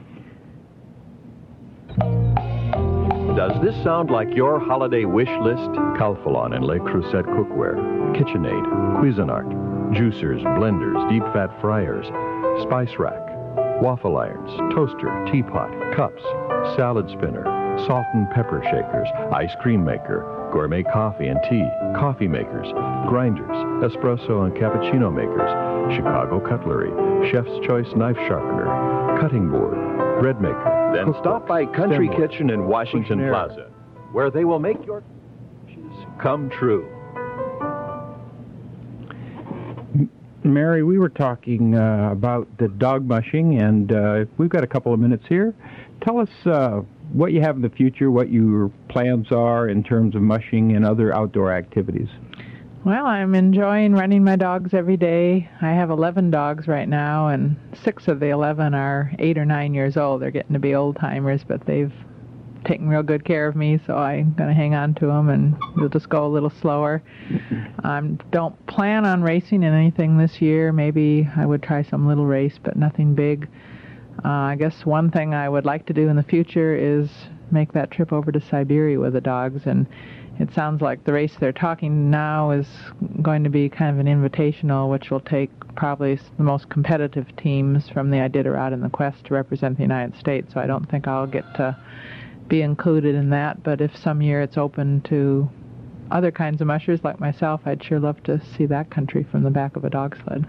[SPEAKER 17] Does this sound like your holiday wish list? Calphalon and Le Creuset cookware, KitchenAid, Cuisinart, juicers, blenders, deep fat fryers, spice rack, waffle irons, toaster, teapot, cups, salad spinner, salt and pepper shakers, ice cream maker, gourmet coffee and tea, coffee makers, grinders, espresso and cappuccino makers, Chicago cutlery, chef's choice knife sharpener, cutting board, bread maker.
[SPEAKER 7] Then stop by Country Kitchen in Washington Plaza, where they will make your wishes come true.
[SPEAKER 1] Mary, we were talking uh, about the dog mushing, and uh, we've got a couple of minutes here. Tell us uh, what you have in the future, what your plans are in terms of mushing and other outdoor activities.
[SPEAKER 6] Well, I'm enjoying running my dogs every day. I have eleven dogs right now, and six of the eleven are eight or nine years old. They're getting to be old-timers, but they've taken real good care of me, so I'm going to hang on to them, and we'll just go a little slower. I um, don't plan on racing in anything this year. Maybe I would try some little race, but nothing big. Uh, I guess one thing I would like to do in the future is make that trip over to Siberia with the dogs, and it sounds like the race they're talking now is going to be kind of an invitational, which will take probably the most competitive teams from the Iditarod and the Quest to represent the United States, so I don't think I'll get to be included in that, but if some year it's open to other kinds of mushers like myself, I'd sure love to see that country from the back of a dog sled.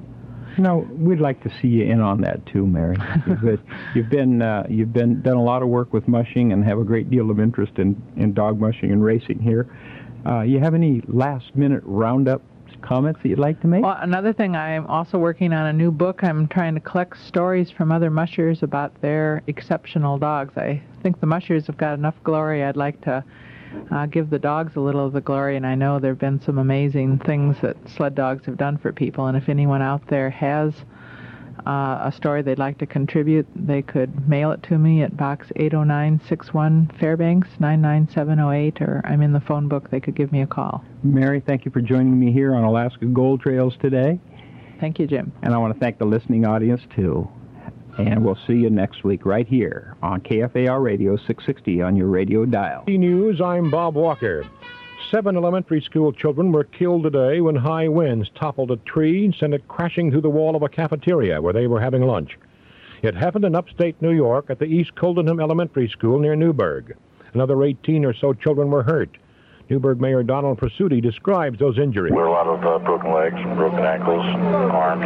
[SPEAKER 1] No, we'd like to see you in on that too, Mary. You've, you've been uh, you've been done a lot of work with mushing and have a great deal of interest in, in dog mushing and racing here. Uh, you have any last-minute roundup comments that you'd like to make?
[SPEAKER 6] Well, another thing, I'm also working on a new book. I'm trying to collect stories from other mushers about their exceptional dogs. I think the mushers have got enough glory. I'd like to uh, give the dogs a little of the glory, and I know there have been some amazing things that sled dogs have done for people, and if anyone out there has uh, a story they'd like to contribute, they could mail it to me at Box eight oh nine six one, Fairbanks, nine nine seven oh eight, or I'm in the phone book. They could give me a call.
[SPEAKER 1] Mary, thank you for joining me here on Alaska Gold Trails today.
[SPEAKER 6] Thank you, Jim.
[SPEAKER 1] And I want to thank the listening audience, too. And we'll see you next week right here on K F A R Radio six sixty on your radio dial.
[SPEAKER 18] News, I'm Bob Walker. Seven elementary school children were killed today when high winds toppled a tree and sent it crashing through the wall of a cafeteria where they were having lunch. It happened in upstate New York at the East Coldenham Elementary School near Newburgh. Another eighteen or so children were hurt. Newburgh Mayor Donald Prasuti describes those injuries.
[SPEAKER 19] There were a lot of uh, broken legs, broken ankles, arms,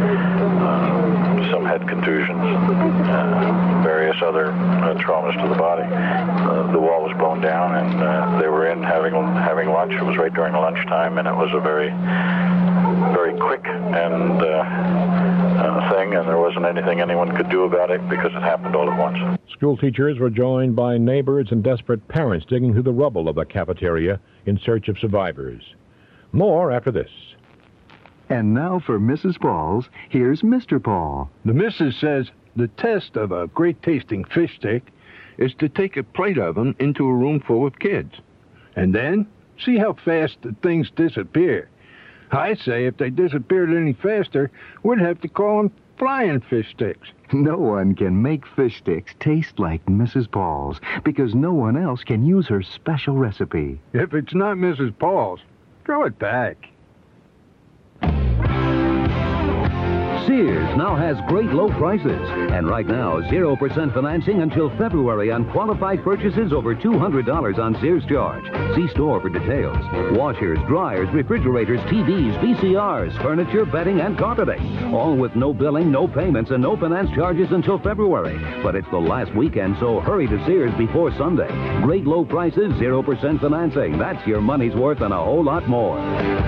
[SPEAKER 19] uh, some head contusions, uh, various other uh, traumas to the body. Uh, the wall was blown down, and uh, they were in having having lunch. It was right during lunchtime, and it was a very, very quick and uh, uh, thing, and there wasn't anything anyone could do about it because it happened all at once.
[SPEAKER 18] School teachers were joined by neighbors and desperate parents digging through the rubble of the cafeteria in search of survivors. More after this.
[SPEAKER 20] And now for Missus Paul's, here's Mister Paul.
[SPEAKER 21] The missus says the test of a great-tasting fish steak is to take a plate of them into a room full of kids. And then see how fast the things disappear. I say if they disappeared any faster, we'd have to call them flying fish sticks.
[SPEAKER 20] No one can make fish sticks taste like Missus Paul's because no one else can use her special recipe.
[SPEAKER 21] If it's not Missus Paul's, throw it back.
[SPEAKER 22] Sears now has great low prices. And right now, zero percent financing until February on qualified purchases over two hundred dollars on Sears Charge. See store for details. Washers, dryers, refrigerators, T Vs, V C Rs, furniture, bedding, and carpeting. All with no billing, no payments, and no finance charges until February. But it's the last weekend, so hurry to Sears before Sunday. Great low prices, zero percent financing. That's your money's worth and a whole lot more.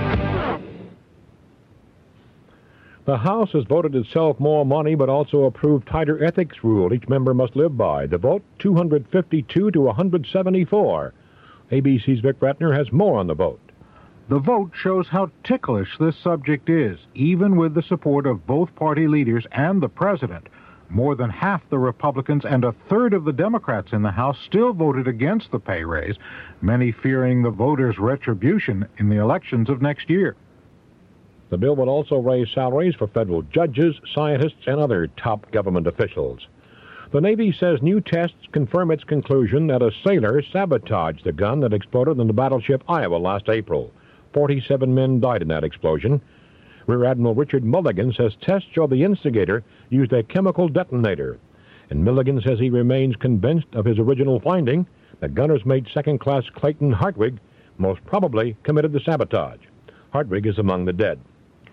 [SPEAKER 18] The House has voted itself more money, but also approved tighter ethics rule each member must live by. The vote, two hundred fifty-two to one hundred seventy-four. A B C's Vic Ratner has more on the vote.
[SPEAKER 23] The vote shows how ticklish this subject is, even with the support of both party leaders and the president. More than half the Republicans and a third of the Democrats in the House still voted against the pay raise, many fearing the voters' retribution in the elections of next year.
[SPEAKER 18] The bill would also raise salaries for federal judges, scientists, and other top government officials. The Navy says new tests confirm its conclusion that a sailor sabotaged the gun that exploded on the battleship Iowa last April. forty-seven men died in that explosion. Rear Admiral Richard Mulligan says tests show the instigator used a chemical detonator. And Mulligan says he remains convinced of his original finding that gunner's mate second class Clayton Hartwig most probably committed the sabotage. Hartwig is among the dead.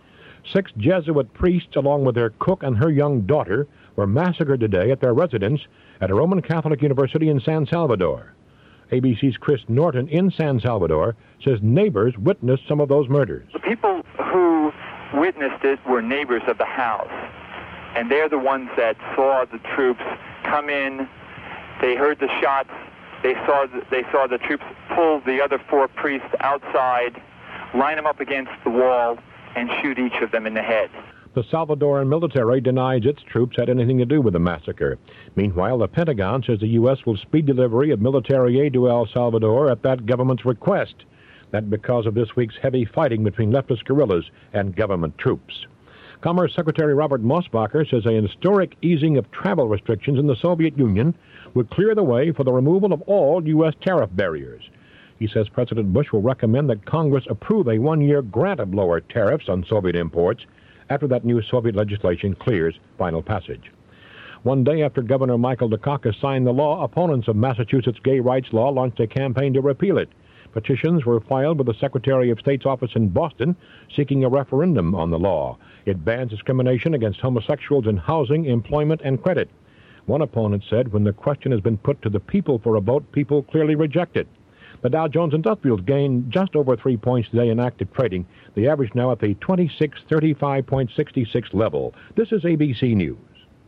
[SPEAKER 18] Six Jesuit priests, along with their cook and her young daughter, were massacred today at their residence at a Roman Catholic university in San Salvador. A B C's Chris Norton in San Salvador says neighbors witnessed some of those murders.
[SPEAKER 24] The people who witnessed it were neighbors of the house, and they're the ones that saw the troops come in. They heard the shots. They saw the, they saw the troops pull the other four priests outside, line them up against the wall, and shoot each of them in the head.
[SPEAKER 18] The Salvadoran military denies its troops had anything to do with the massacre. Meanwhile, the Pentagon says the U S will speed delivery of military aid to El Salvador at that government's request. That because of this week's heavy fighting between leftist guerrillas and government troops. Commerce Secretary Robert Mosbacher says a historic easing of travel restrictions in the Soviet Union would clear the way for the removal of all U S tariff barriers. He says President Bush will recommend that Congress approve a one-year grant of lower tariffs on Soviet imports after that new Soviet legislation clears final passage. One day after Governor Michael Dukakis signed the law, opponents of Massachusetts gay rights law launched a campaign to repeal it. Petitions were filed with the Secretary of State's office in Boston seeking a referendum on the law. It bans discrimination against homosexuals in housing, employment, and credit. One opponent said when the question has been put to the people for a vote, people clearly reject it. The Dow Jones Industrials gained just over three points today in active trading, the average now at the twenty-six thirty-five point six six level. This is A B C News.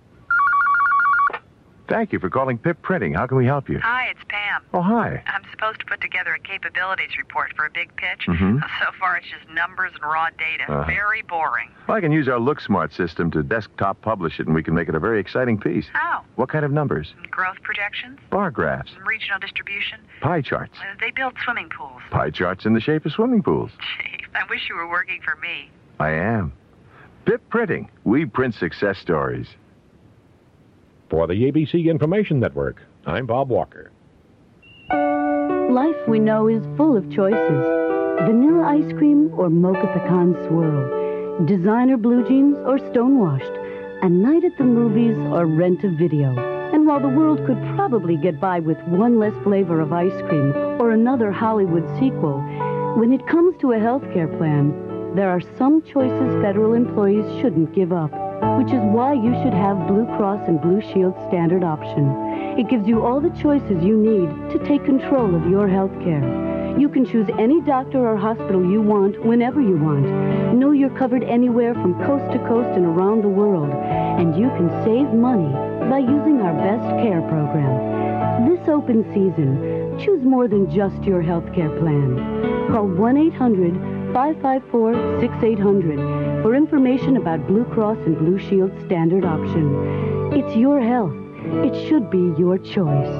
[SPEAKER 2] Thank you for calling Pip Printing. How can we help you?
[SPEAKER 3] Hi, it's Pam.
[SPEAKER 2] Oh, hi.
[SPEAKER 3] I'm supposed to put together a capabilities report for a big pitch.
[SPEAKER 2] Mm-hmm.
[SPEAKER 3] So far, it's just numbers and raw data.
[SPEAKER 2] Uh-huh.
[SPEAKER 3] Very boring.
[SPEAKER 2] Well, I can use our LookSmart system to desktop publish it, and we can make it a very exciting piece.
[SPEAKER 3] How?
[SPEAKER 2] What kind of numbers?
[SPEAKER 3] Growth projections,
[SPEAKER 2] Bar graphs,
[SPEAKER 3] regional distribution.
[SPEAKER 2] pie charts,
[SPEAKER 3] Uh, they build swimming pools.
[SPEAKER 2] pie charts in the shape of swimming pools.
[SPEAKER 3] Gee, I wish you were working for me.
[SPEAKER 2] I am. Pip Printing. We print success stories.
[SPEAKER 18] For the A B C Information Network, I'm Bob Walker.
[SPEAKER 4] Life, we know, is full of choices. Vanilla ice cream or mocha pecan swirl. Designer blue jeans or stonewashed. A night at the movies or rent a video. And while the world could probably get by with one less flavor of ice cream or another Hollywood sequel, when it comes to a healthcare plan, there are some choices federal employees shouldn't give up, which is why you should have Blue Cross and Blue Shield Standard Option. It gives you all the choices you need to take control of your health care. You can choose any doctor or hospital you want whenever you want. Know you're covered anywhere from coast to coast and around the world. And you can save money by using our Best Care program. This open season, choose more than just your health care plan. Call one eight hundred five five four six eight zero zero for information about Blue Cross and Blue Shield Standard Option. It's your health. It should be your choice.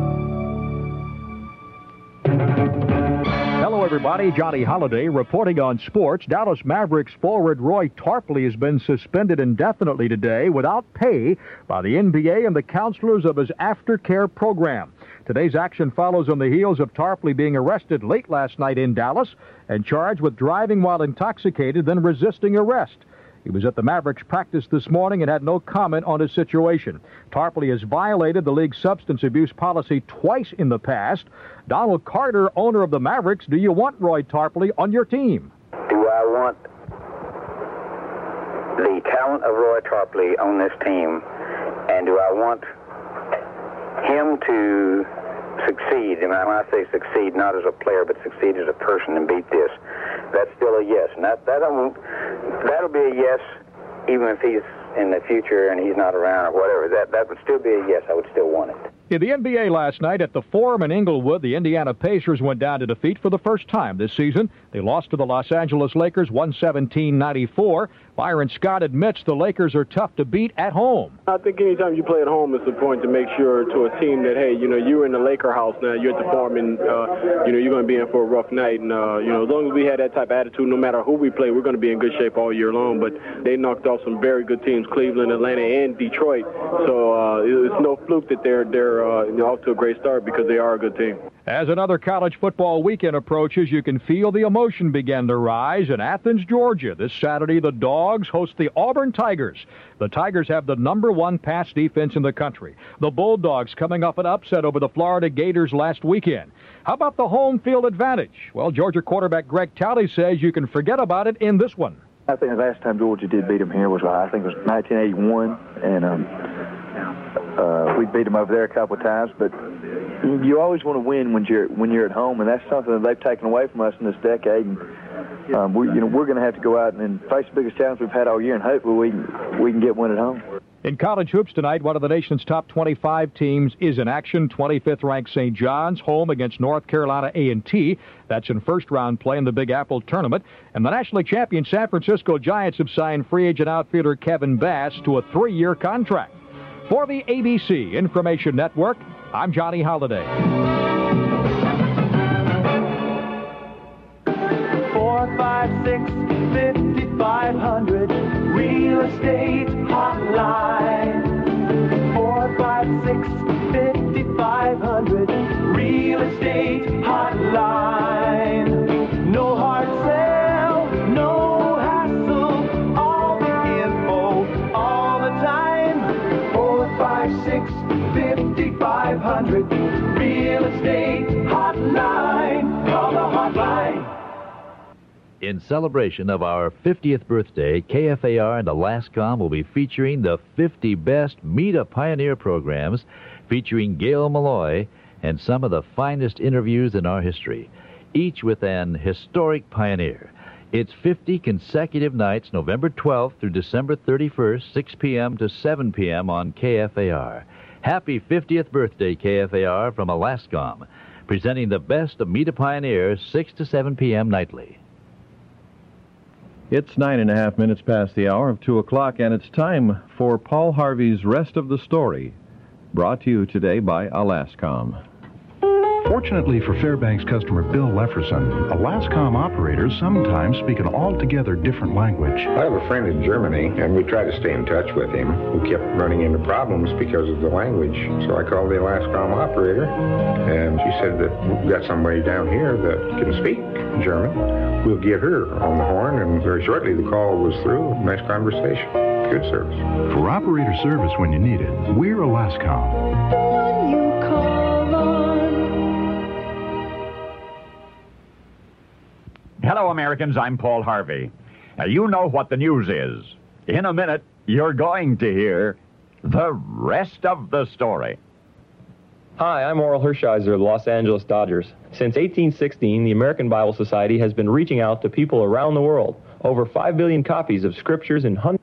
[SPEAKER 5] Hello, everybody. Johnny Holiday reporting on sports. Dallas Mavericks forward Roy Tarpley has been suspended indefinitely today without pay by the N B A and the counselors of his aftercare program. Today's action follows on the heels of Tarpley being arrested late last night in Dallas and charged with driving while intoxicated, then resisting arrest. He was at the Mavericks practice this morning and had no comment on his situation. Tarpley has violated the league's substance abuse policy twice in the past. Donald Carter, owner of the Mavericks, do you want Roy Tarpley on your team?
[SPEAKER 25] Do I want the talent of Roy Tarpley on this team, and do I want him to succeed? And when I say succeed, not as a player, but succeed as a person and beat this. That's still a yes. And that, that won't, that'll be a yes even if he's in the future and he's not around or whatever. That, that would still be a yes. I would still want it.
[SPEAKER 5] In the N B A last night at the Forum in Inglewood, the Indiana Pacers went down to defeat for the first time this season. They lost to the Los Angeles Lakers one seventeen ninety-four. Byron Scott admits the Lakers are tough to beat at home.
[SPEAKER 26] I think anytime you play at home, it's important to make sure to a team that, hey, you know, you're in the Laker house now, you're at the Forum, and, uh, you know, you're going to be in for a rough night. And, uh, you know, as long as we had that type of attitude, no matter who we play, we're going to be in good shape all year long. But they knocked off some very good teams, Cleveland, Atlanta, and Detroit. So uh, it's no fluke that they're, they're uh, you know, off to a great start because they are a good team.
[SPEAKER 5] As another college football weekend approaches, you can feel the emotion begin to rise in Athens, Georgia. This Saturday, the Dogs host the Auburn Tigers. The Tigers have the number one pass defense in the country. The Bulldogs coming off an upset over the Florida Gators last weekend. How about the home field advantage? Well, Georgia quarterback Greg Talley says you can forget about it in this one.
[SPEAKER 27] I think the last time Georgia did beat them here was, I think it was nineteen eighty-one, and um, uh, we beat them over there a couple of times, but you always want to win when you're when you're at home, and that's something that they've taken away from us in this decade. And um, we, you know, we're going to have to go out and, and face the biggest challenge we've had all year, and hopefully we can, we can get one at home.
[SPEAKER 5] In college hoops tonight, one of the nation's top twenty-five teams is in action. twenty-fifth ranked Saint John's home against North Carolina A and T. That's in first-round play in the Big Apple tournament. And the nationally champion San Francisco Giants have signed free agent outfielder Kevin Bass to a three-year contract. For the A B C Information Network, I'm Johnny Holiday.
[SPEAKER 28] four five six, five hundred, Real Estate Hotline. four five six, five hundred, Real Estate Hotline. No hard sell, no hassle, all the info, all the time. four five six, five hundred, Real Estate Hotline. Call the
[SPEAKER 8] In celebration of our fiftieth birthday, K F A R and Alascom will be featuring the fifty best Meet a Pioneer programs featuring Gail Malloy and some of the finest interviews in our history, each with an historic pioneer. It's fifty consecutive nights, November twelfth through December thirty-first, six p.m. to seven p.m. on K F A R. Happy fiftieth birthday, K F A R, from Alascom, presenting the best of Meet a Pioneer, six to seven p.m. nightly.
[SPEAKER 9] It's nine and a half minutes past the hour of two o'clock, and it's time for Paul Harvey's Rest of the Story, brought to you today by Alascom.
[SPEAKER 10] Fortunately for Fairbanks customer Bill Lefferson, Alascom operators sometimes speak an altogether different language.
[SPEAKER 11] I have a friend in Germany, and we try to stay in touch with him, who kept running into problems because of the language. So I called the Alascom operator, and she said that we've got somebody down here that can speak German. We'll get her on the horn, and very shortly the call was through. Nice conversation. Good service.
[SPEAKER 10] For operator service when you need it, we're Alascom.
[SPEAKER 12] Hello, Americans. I'm Paul Harvey. Now, you know what the news is. In a minute, you're going to hear the rest of the story.
[SPEAKER 13] Hi, I'm Oral Hershiser of the Los Angeles Dodgers. Since eighteen sixteen, the American Bible Society has been reaching out to people around the world. Over five billion copies of scriptures in hundreds